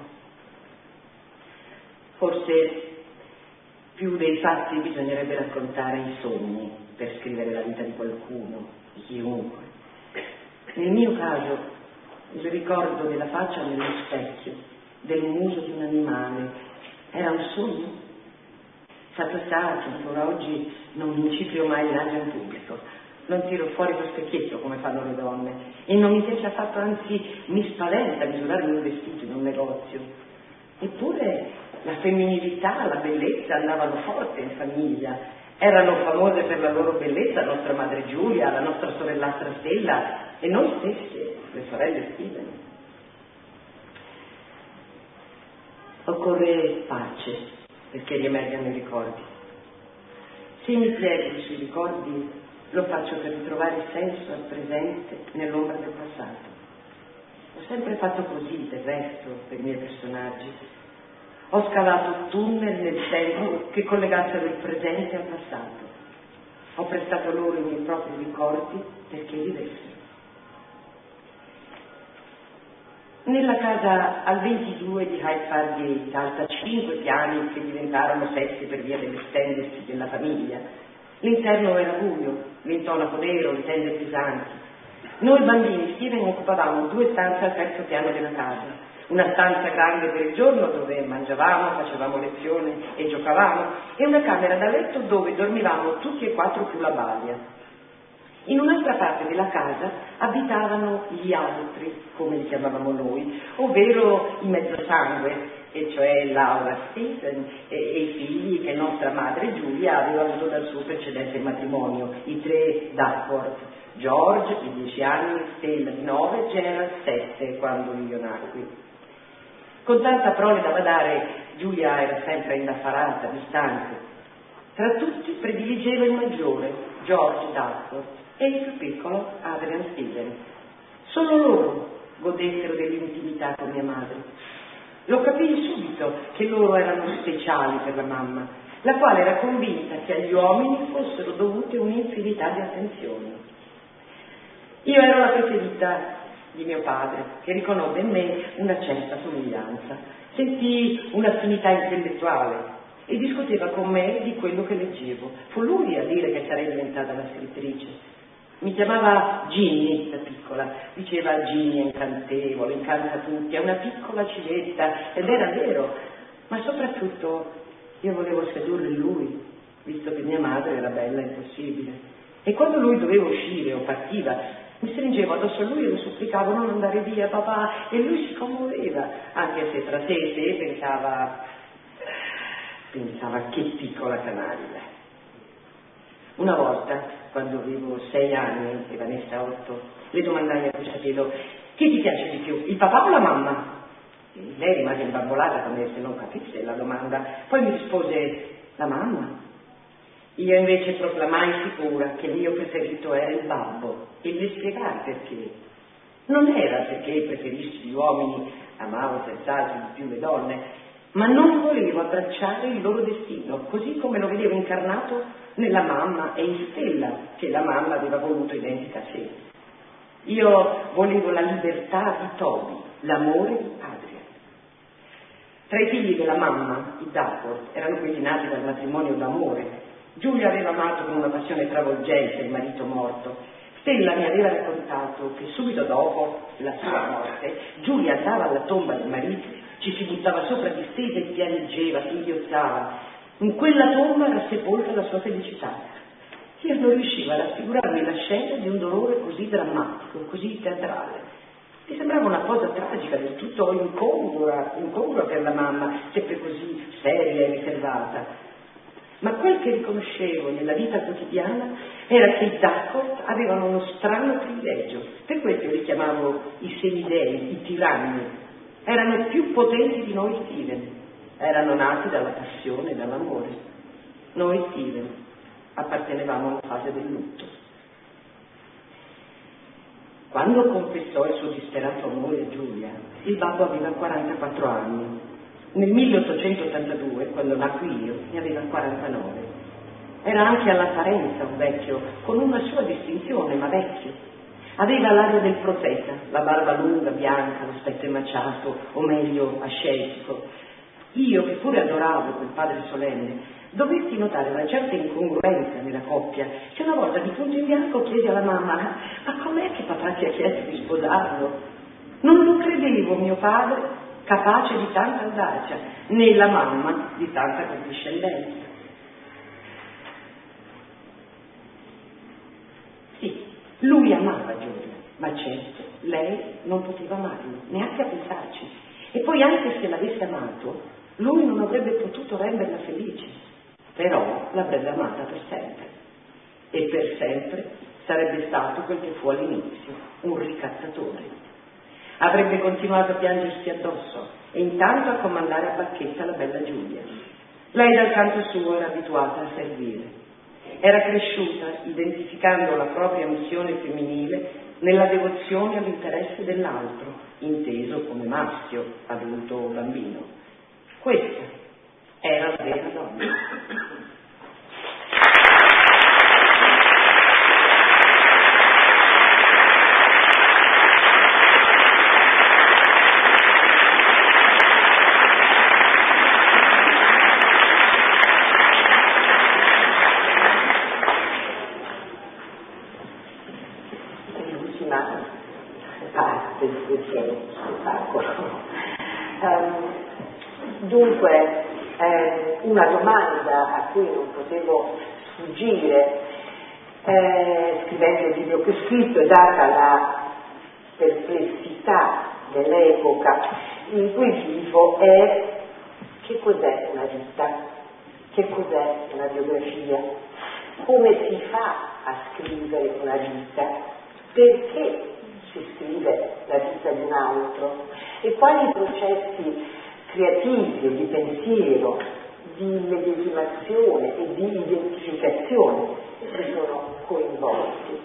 Forse più dei fatti bisognerebbe raccontare i sogni per scrivere la vita di qualcuno, di chiunque. Nel mio caso, il ricordo della faccia nello specchio, del muso di un animale, era un sogno. Fatto sta che ancora oggi non inciprio mai il naso in pubblico, non tiro fuori lo specchietto come fanno le donne, e non mi piace affatto, anzi mi spaventa misurarmi un vestito in un negozio. Eppure la femminilità, la bellezza andavano forte in famiglia. Erano famose per la loro bellezza nostra madre Giulia, la nostra sorellastra Stella e noi stesse, le sorelle Steven. Occorre pace perché riemergano i ricordi. Se mi piego sui ricordi, lo faccio per ritrovare senso al presente nell'ombra del passato. Ho sempre fatto così, del resto, per i miei personaggi. Ho scavato tunnel nel tempo che collegassero il presente al passato. Ho prestato loro i miei propri ricordi perché vivessero. Nella casa al ventidue di Hyde Park Gate, alta cinque piani che diventarono sette per via dell'estendersi della famiglia, l'interno era buio, l'intonaco nero, le tende pesanti. Noi bambini Steven occupavamo due stanze al terzo piano della casa, una stanza grande per il giorno dove mangiavamo, facevamo lezione e giocavamo, e una camera da letto dove dormivamo tutti e quattro più la balia. In un'altra parte della casa abitavano gli altri, come li chiamavamo noi, ovvero i mezzosangue, e cioè Laura Stephen e, e i figli che nostra madre Giulia aveva avuto dal suo precedente matrimonio, i tre Duckworth, George di dieci anni, Stella di nove, Gerald sette quando io nacqui. Con tanta prole da badare, Giulia era sempre indaffarata, distante. Tra tutti prediligeva il maggiore, George Duckworth, e il più piccolo, Adrian Stephen. Solo loro godettero dell'intimità con mia madre. Lo capii subito che loro erano speciali per la mamma, la quale era convinta che agli uomini fossero dovute un'infinità di attenzioni. Io ero la preferita di mio padre, che riconobbe in me una certa somiglianza. Sentì un'affinità intellettuale e discuteva con me di quello che leggevo. Fu lui a dire che sarei diventata la scrittrice. Mi chiamava Ginny da piccola, diceva Ginny è incantevole, incanta tutti, è una piccola civetta, ed era vero, ma soprattutto io volevo sedurre lui, visto che mia madre era bella e impossibile. E quando lui doveva uscire o partiva, mi stringevo addosso a lui e lo supplicavo non andare via papà, e lui si commuoveva, anche se tra sé e sé pensava, pensava che piccola canaglia. Una volta, quando avevo sei anni e Vanessa otto, le domandai a Bruciatello: chi ti piace di più, il papà o la mamma? E lei rimase imbambolata come se non capisse la domanda. Poi mi rispose: la mamma. Io invece proclamai sicura che il mio preferito era il babbo e le spiegai perché. Non era perché preferissi gli uomini, amavo senz'altro di più le donne, ma non volevo abbracciare il loro destino, così come lo vedevo incarnato nella mamma e in Stella, che la mamma aveva voluto identica a sé. Io volevo la libertà di Toby, l'amore di Adrian. Tra i figli della mamma, i Duckworth, erano quelli nati dal matrimonio d'amore. Giulia aveva amato con una passione travolgente il marito morto. Stella mi aveva raccontato che subito dopo la sua morte Giulia andava alla tomba del marito, ci si buttava sopra distesa e piangeva, si inghiozzava. In quella tomba era sepolta la sua felicità. Io non riuscivo a raffigurarmi la scena di un dolore così drammatico, così teatrale. Mi sembrava una cosa tragica, del tutto incongrua, incongrua per la mamma, sempre così seria e riservata. Ma quel che riconoscevo nella vita quotidiana era che i Duckworth avevano uno strano privilegio. Per questo li chiamavo i semidei, i tiranni. Erano più potenti di noi Steven. Erano nati dalla passione e dall'amore. Noi Steven appartenevamo alla fase del lutto. Quando confessò il suo disperato amore a Giulia, il babbo aveva quarantaquattro anni. Nel milleottocentottantadue, quando nacqui io, ne aveva quarantanove. Era anche all'apparenza un vecchio, con una sua distinzione, ma vecchio. Aveva l'aria del profeta, la barba lunga, bianca, lo spetto emaciato, o meglio, ascetico. Io, che pure adoravo quel padre solenne, dovetti notare una certa incongruenza nella coppia, che una volta di punto in bianco chiesi alla mamma: ma com'è che papà ti ha chiesto di sposarlo? Non lo credevo, mio padre, capace di tanta audacia, né la mamma di tanta condiscendenza. Sì, lui amava Giulia, ma certo lei non poteva amarlo, neanche a pensarci. E poi, anche se l'avesse amato, lui non avrebbe potuto renderla felice, però l'avrebbe amata per sempre. E per sempre sarebbe stato quel che fu all'inizio, un ricattatore. Avrebbe continuato a piangersi addosso e intanto a comandare a bacchetta la bella Giulia. Lei dal canto suo era abituata a servire. Era cresciuta identificando la propria missione femminile nella devozione all'interesse dell'altro, inteso come maschio, adulto o bambino. Questa era la vera donna. Parte di questo spettacolo. Um, dunque, eh, una domanda a cui non potevo sfuggire, eh, scrivendo il libro che ho scritto, data la perplessità dell'epoca in cui vivo, è: che cos'è una vita? Che cos'è una biografia? Come si fa a scrivere una vita? Perché si scrive la vita di un altro? E quali processi creativi e di pensiero, di medesimazione e di identificazione si sono coinvolti?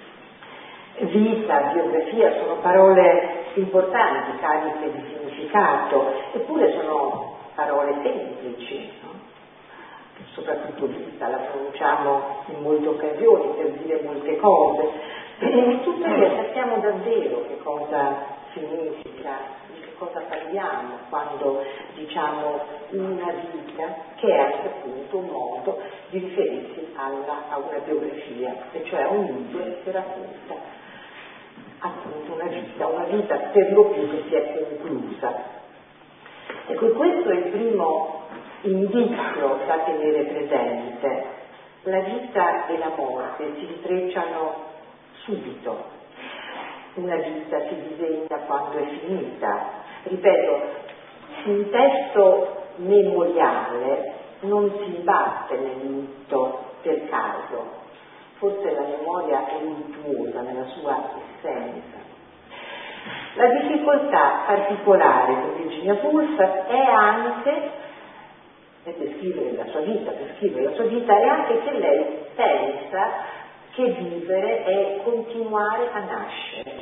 Vita, biografia sono parole importanti, cariche di significato, eppure sono parole semplici, no? Soprattutto vita, la pronunciamo in molte occasioni per dire molte cose. E tuttavia sappiamo davvero che cosa significa, di che cosa parliamo quando diciamo una vita, che è anche appunto un modo di riferirsi alla, a una biografia, e cioè a un libro che racconta appunto una vita, una vita per lo più che si è conclusa. Ecco, questo è il primo indizio da tenere presente. La vita e la morte si intrecciano subito. Una vita si disegna quando è finita. Ripeto, il testo memoriale non si imbatte nel lutto per caso. Forse la memoria è luttuosa nella sua essenza. La difficoltà particolare di Virginia Woolf è anche, per descrivere la sua vita, per scrivere la sua vita, è anche che lei pensa che vivere è continuare a nascere.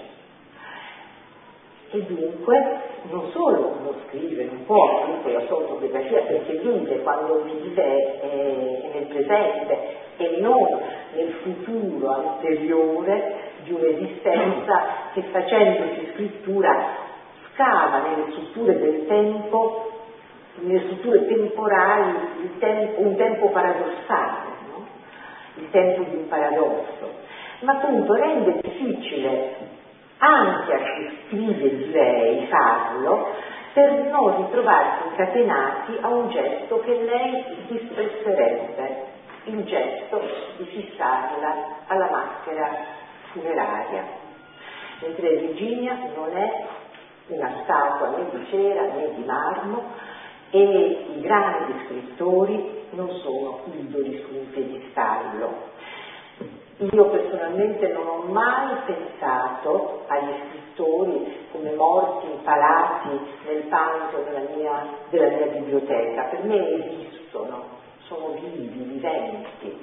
E dunque non solo non scrive, non può scrivere la sua autobiografia, perché vive quando vive è, è nel presente e non nel futuro anteriore di un'esistenza che, facendosi scrittura, scava nelle strutture del tempo, nelle strutture temporali, il tempo, un tempo paradossale, no? Il tempo di un paradosso, ma appunto rende difficile anche a chi scrive di lei farlo, per non ritrovarsi incatenati a un gesto che lei disprezzerebbe, il gesto di fissarla alla maschera funeraria. Mentre Virginia non è una statua né di cera né di marmo, e i grandi scrittori non sono idoli su un piedistallo. Io personalmente non ho mai pensato agli scrittori come morti impalati nel panto della mia, della mia biblioteca. Per me esistono, sono vivi, viventi.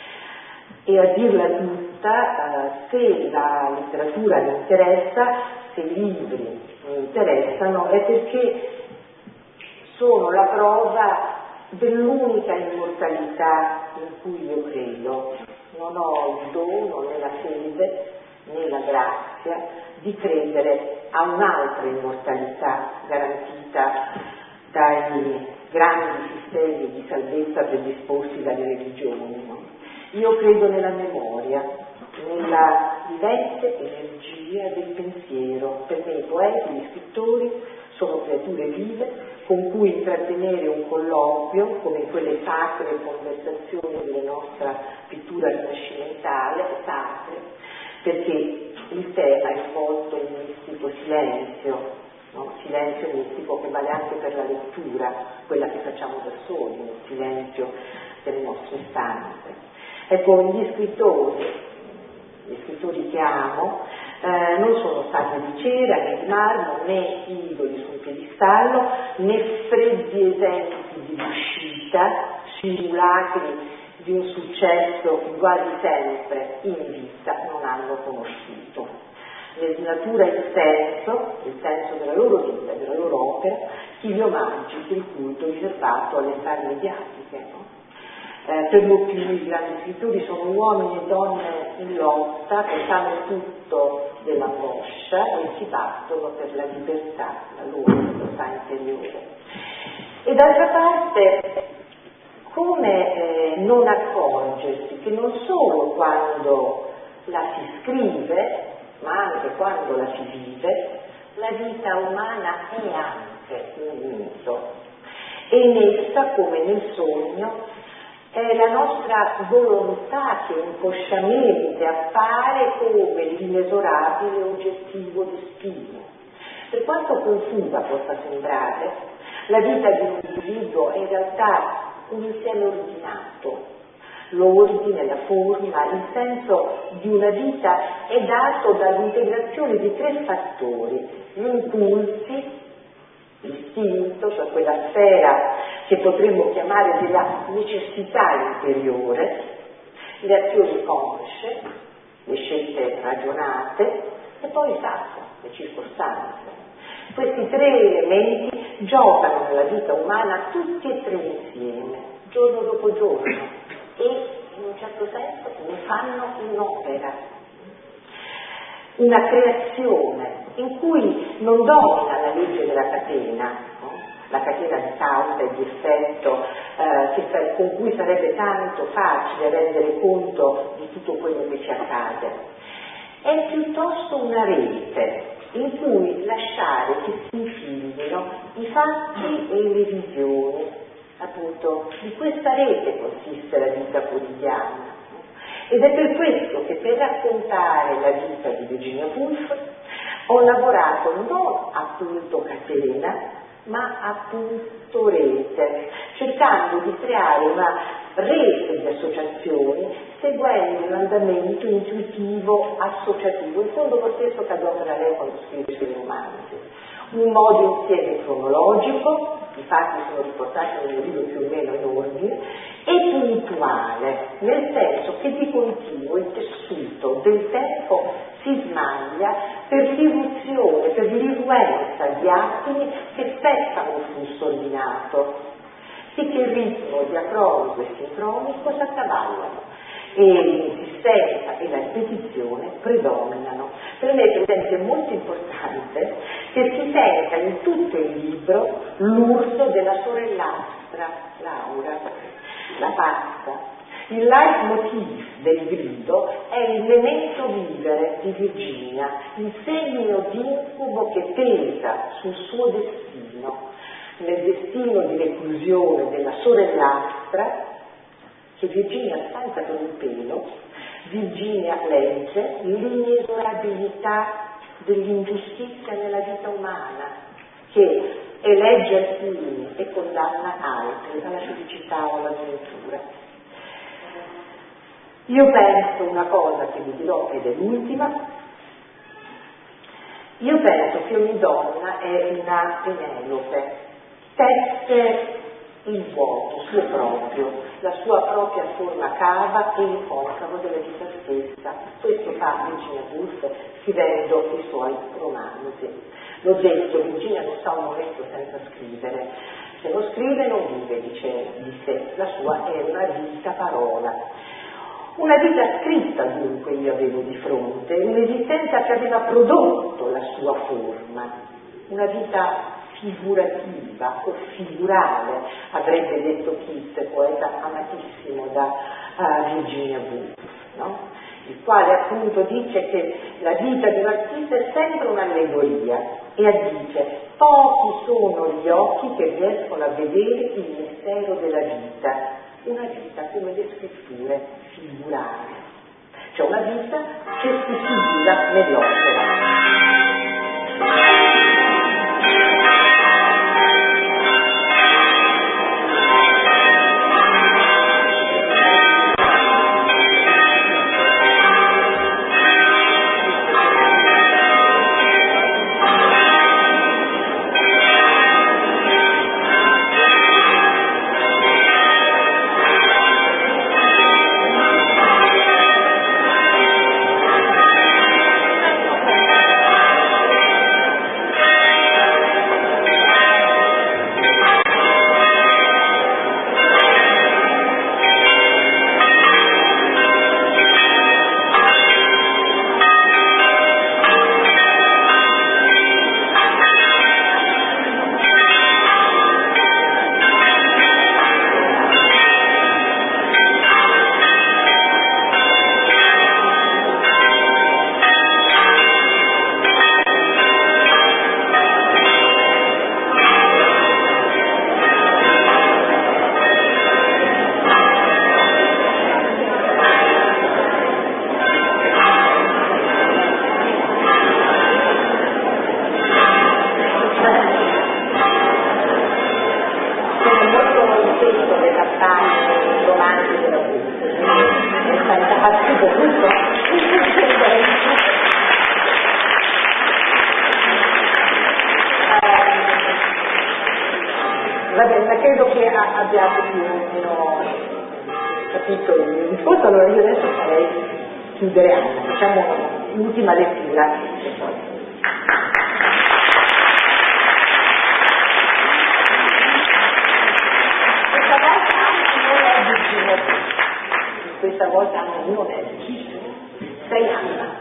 E a dirla tutta, se la letteratura mi interessa, se i libri mi interessano, è perché sono la prova dell'unica immortalità in cui io credo. Non ho il dono, né la fede, né la grazia di credere a un'altra immortalità garantita dai grandi sistemi di salvezza predisposti dalle religioni, no? Io credo nella memoria, nella vivente energia del pensiero. Per me i poeti, gli scrittori sono creature vive con cui intrattenere un colloquio, come in quelle sacre conversazioni della nostra pittura rinascimentale, sacre, perché il tema è svolto in mistico silenzio, no? Silenzio mistico che vale anche per la lettura, quella che facciamo da soli, nel silenzio delle nostre stanze. Ecco, gli scrittori, gli scrittori che amo, eh, non sono statue di cera, né di marmo, né idoli su un piedistallo, né freddi esempi di riuscita, simulacri di un successo che quasi sempre in vita non hanno conosciuto. natura e senso, il senso della loro vita, della loro opera, gli omaggi del culto riservato alle star mediatiche. No? Eh, per lo più i grandi scrittori sono uomini e donne in lotta che sanno tutto della coscia e si battono per la libertà, la loro libertà interiore. E d'altra parte, come eh, non accorgersi che non solo quando la si scrive, ma anche quando la si vive, la vita umana è anche un mito. E in essa, come nel sogno, è la nostra volontà che inconsciamente appare come l'inesorabile oggettivo destino. Per quanto confusa possa sembrare, la vita di un individuo è in realtà un insieme ordinato. L'ordine, la forma, il senso di una vita è dato dall'integrazione di tre fattori: gli impulsi, l'istinto, cioè quella sfera che potremmo chiamare della necessità interiore, le azioni consce, le scelte ragionate e poi il fatto, le circostanze. Questi tre elementi giocano nella vita umana tutti e tre insieme, giorno dopo giorno, e in un certo senso ne fanno un'opera, una creazione in cui non domina la legge della catena, no? La catena di causa e di effetto eh, che, con cui sarebbe tanto facile rendere conto di tutto quello che ci accade. È piuttosto una rete in cui lasciare che si infilino i fatti e le visioni. Appunto, di questa rete consiste la vita quotidiana. Ed è per questo che per raccontare la vita di Virginia Woolf ho lavorato non a punto catena, ma a punto rete, cercando di creare una rete di associazioni seguendo l'andamento intuitivo associativo, in fondo lo stesso che adopera lei quando scrive i suoi romanzi. Un modo insieme cronologico, i fatti sono riportati nel libro più o meno in ordine, e puntuale, nel senso che di continuo il tessuto del tempo si smaglia per l'irruzione, per l'irruenza di attimi che spezzano il flusso ordinato, sì che il ritmo diacronico e sincronico si accavallano e l'insistenza e la ripetizione predominano. Per me, per esempio, è molto importante che si senta in tutto il libro l'urto della sorellastra Laura, la pazza. Il leitmotiv del grido è il memento vivere di Virginia, il segno di incubo che pesa sul suo destino, nel destino di reclusione della sorellastra che Virginia stanca per un pelo. Virginia legge l'inesorabilità dell'ingiustizia nella vita umana, che elegge alcuni e condanna altri alla felicità o all'avventura. Io penso una cosa che vi dirò ed è l'ultima, io penso che ogni donna è una Penelope, tesse il vuoto suo proprio, la sua propria forma cava e il concavo della vita stessa. Questo fa Virginia Woolf scrivendo i suoi romanzi. L'ho detto, Virginia non sta un momento senza scrivere, se non scrive non vive, dice di sé, la sua è una vita parola. Una vita scritta dunque io avevo di fronte, un'esistenza che aveva prodotto la sua forma, una vita figurativa o figurale, avrebbe detto Keats, poeta amatissimo da uh, Virginia Woolf, no? Il quale appunto dice che la vita di un artista è sempre un'allegoria e addice: pochi sono gli occhi che riescono a vedere il mistero della vita, una vita come le scritture figurali, cioè una vita che si figura nell'opera. Va bene, ma credo che abbiate più o meno capito il mio discorso, allora io adesso farei chiudere Anna, facciamo l'ultima lettura. Questa volta Anna non è Virginia, questa volta Anna non è Virginia, sei Anna.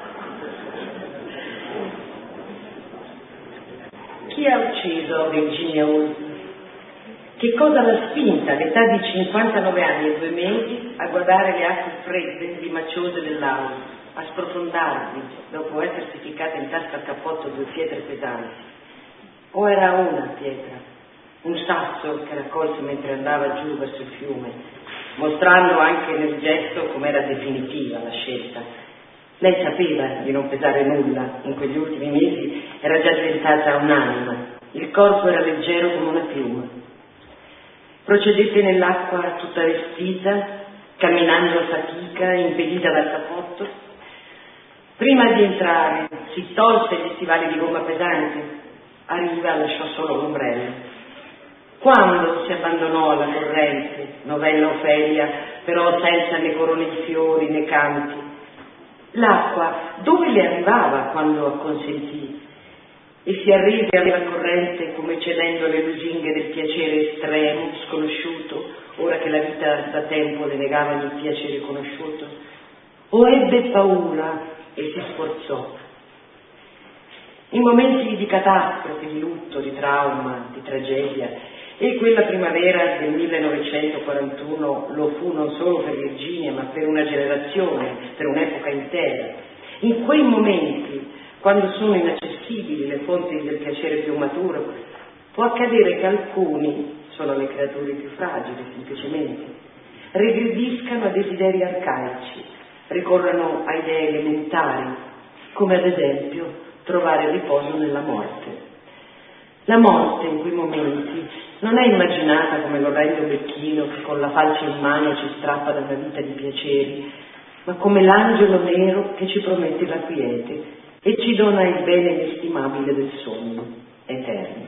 Chi ha ucciso Virginia Woolf? Che cosa l'ha spinta all'età di cinquantanove anni e due mesi a guardare le acque fredde, rimacciose dell'Auro, a sprofondarvi dopo essersi ficcata in tasca al cappotto due pietre pesanti? O era una pietra, un sasso che raccolse mentre andava giù verso il fiume, mostrando anche nel gesto com'era definitiva la scelta? Lei sapeva di non pesare nulla, in quegli ultimi mesi era già diventata un'anima, il corpo era leggero come una piuma. Procedette nell'acqua tutta vestita, camminando a fatica, impedita dal cappotto. Prima di entrare si tolse gli stivali di gomma pesante, a riva lasciò solo l'ombrello. Quando si abbandonò alla corrente, novella Ofelia, però senza né corone di fiori né canti, l'acqua dove le arrivava quando acconsentì? E si arrivi alla corrente come cedendo le lusinghe del piacere estremo, sconosciuto, ora che la vita da tempo le negava il piacere conosciuto? O ebbe paura e si sforzò? In momenti di catastrofe, di lutto, di trauma, di tragedia, e quella primavera del millenovecentoquarantuno lo fu non solo per Virginia, ma per una generazione, per un'epoca intera. In quei momenti, quando sono inaccessibili le fonti del piacere più maturo, può accadere che alcuni, sono le creature più fragili semplicemente, regrediscano a desideri arcaici, ricorrano a idee elementari, come ad esempio trovare riposo nella morte. La morte in quei momenti non è immaginata come l'orrendo becchino che con la falce in mano ci strappa da una vita di piaceri, ma come l'angelo nero che ci promette la quiete e ci dona il bene inestimabile del sogno eterno.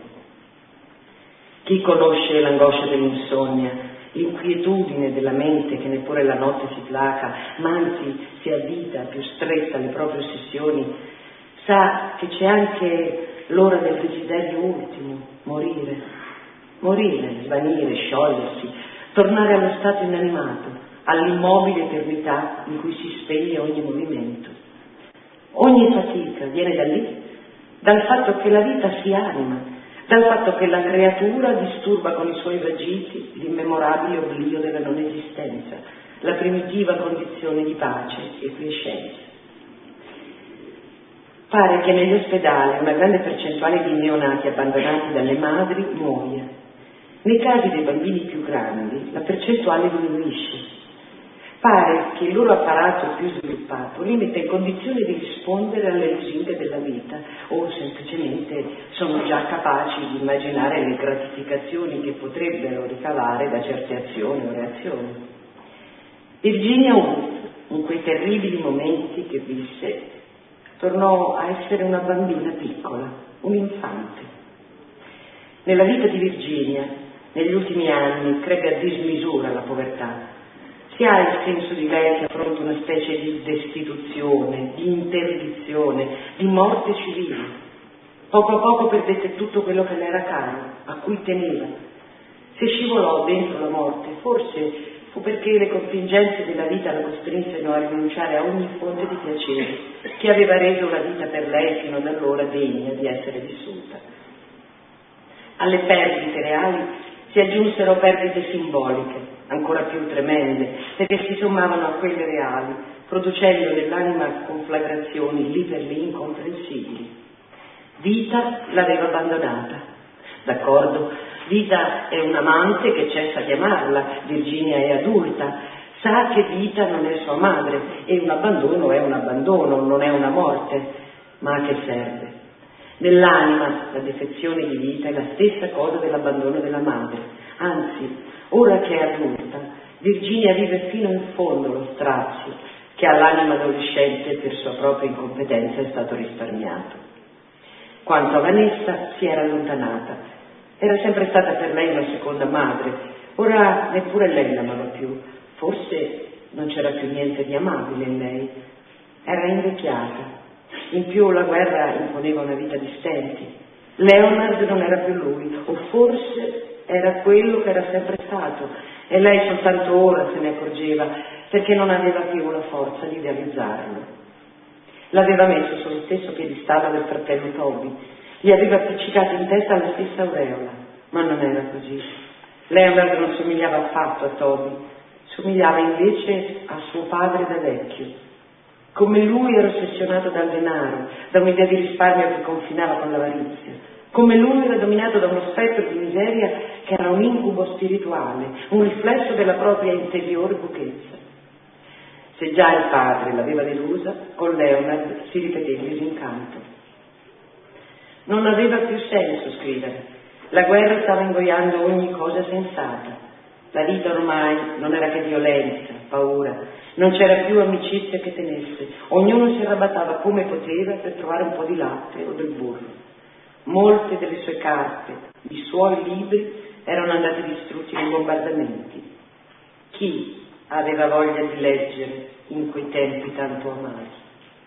Chi conosce l'angoscia dell'insonnia, l'inquietudine della mente che neppure la notte si placa, ma anzi si avvita più stretta alle proprie ossessioni, sa che c'è anche l'ora del desiderio ultimo, morire, morire, svanire, sciogliersi, tornare allo stato inanimato, all'immobile eternità in cui si spegne ogni movimento. Ogni fatica viene da lì, dal fatto che la vita si anima, dal fatto che la creatura disturba con i suoi vagiti l'immemorabile oblio della non esistenza, la primitiva condizione di pace e quiescenza. Pare che negli ospedali una grande percentuale di neonati abbandonati dalle madri muoia. Nei casi dei bambini più grandi la percentuale diminuisce. Pare che il loro apparato più sviluppato li metta in condizione di rispondere alle lusinghe della vita o semplicemente sono già capaci di immaginare le gratificazioni che potrebbero ricavare da certe azioni o reazioni. Virginia Woolf, in quei terribili momenti che visse, tornò a essere una bambina piccola, un infante. Nella vita di Virginia, negli ultimi anni, crebbe a dismisura la povertà. Si ha il senso di lei che affronta una specie di destituzione, di interdizione, di morte civile. Poco a poco perdette tutto quello che le era caro, a cui teneva. Se scivolò dentro la morte, forse fu perché le contingenze della vita la costrinsero a rinunciare a ogni fonte di piacere che aveva reso la vita per lei fino ad allora degna di essere vissuta. Alle perdite reali si aggiunsero perdite simboliche, ancora più tremende, perché si sommavano a quelle reali, producendo nell'anima conflagrazioni lì per lì incomprensibili. Vita l'aveva abbandonata. D'accordo, Vita è un'amante che cessa di amarla, Virginia è adulta, sa che Vita non è sua madre e un abbandono è un abbandono, non è una morte, ma a che serve? Nell'anima la defezione di Vita è la stessa cosa dell'abbandono della madre, anzi, ora che è adulta, Virginia vive fino in fondo lo strazio che all'anima adolescente per sua propria incompetenza è stato risparmiato. Quanto a Vanessa si era allontanata, Era sempre stata per lei una seconda madre, ora neppure lei l'amava più, forse non c'era più niente di amabile in lei, era invecchiata, in più la guerra imponeva una vita di stenti. Leonard non era più lui, o forse era quello che era sempre stato, e lei soltanto ora se ne accorgeva, perché non aveva più la forza di realizzarlo. L'aveva messo sullo stesso piedistallo del fratello Toby, gli aveva appiccicato in testa la stessa aureola, ma non era così. Leonard non somigliava affatto a Toby, somigliava invece a suo padre da vecchio. Come lui era ossessionato dal denaro, da un'idea di risparmio che confinava con l'avarizia. Come lui era dominato da uno spettro di miseria che era un incubo spirituale, un riflesso della propria interiore buchezza. Se già il padre l'aveva delusa, con Leonard si ripeté il disincanto. Non aveva più senso scrivere. La guerra stava ingoiando ogni cosa sensata. La vita ormai non era che violenza, paura. Non c'era più amicizia che tenesse. Ognuno si arrabattava come poteva per trovare un po' di latte o del burro. Molte delle sue carte, i suoi libri, erano andati distrutti nei bombardamenti. Chi aveva voglia di leggere in quei tempi tanto amati?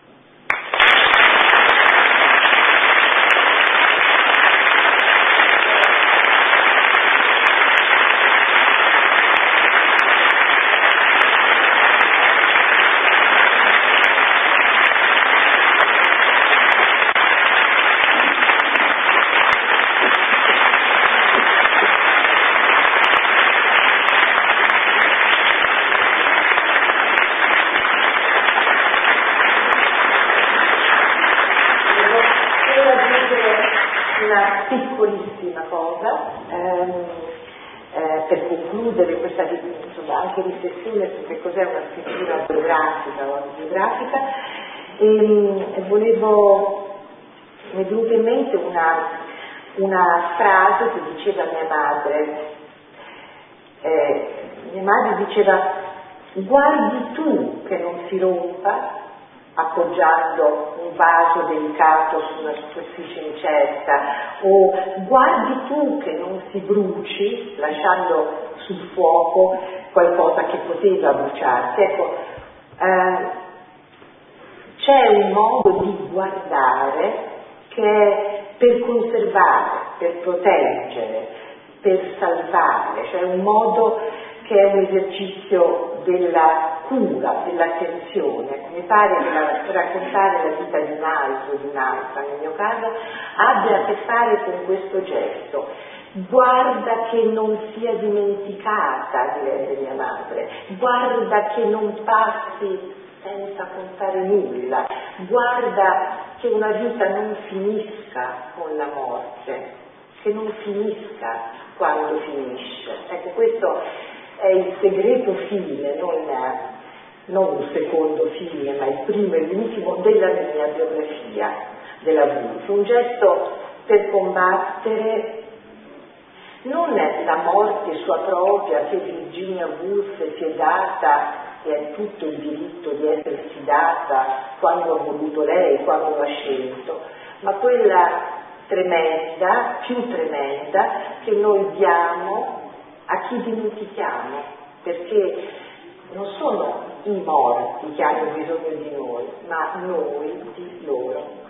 Piccolissima cosa, ehm, eh, per concludere questa insomma, anche riflessione su che cos'è una scrittura biografica o autobiografica, e, e volevo, mi è venuta in mente una, una frase che diceva mia madre. Eh, mia madre diceva: guardi tu che non si rompa appoggiando un vaso delicato su una superficie incerta, o guardi tu che non si bruci lasciando sul fuoco qualcosa che poteva bruciarsi. Ecco, eh, c'è un modo di guardare che è per conservare, per proteggere, per salvare, cioè un modo che è un esercizio della cura, dell'attenzione. Mi pare che la, raccontare la vita di un altro, di un'altra, nel mio caso, abbia a che fare con questo gesto. Guarda che non sia dimenticata, direbbe mia madre, guarda che non passi senza contare nulla, guarda che una vita non finisca con la morte, che non finisca quando finisce. Ecco, questo è il segreto fine, non, non un secondo fine, ma il primo e l'ultimo della mia biografia della Woolf. Un gesto per combattere non è la morte sua propria che Virginia Woolf si è data e ha tutto il diritto di essersi data quando ha voluto lei, quando l'ha scelto, ma quella tremenda, più tremenda, che noi diamo a chi dimentichiamo, perché non sono i morti che hanno bisogno di noi, ma noi di loro.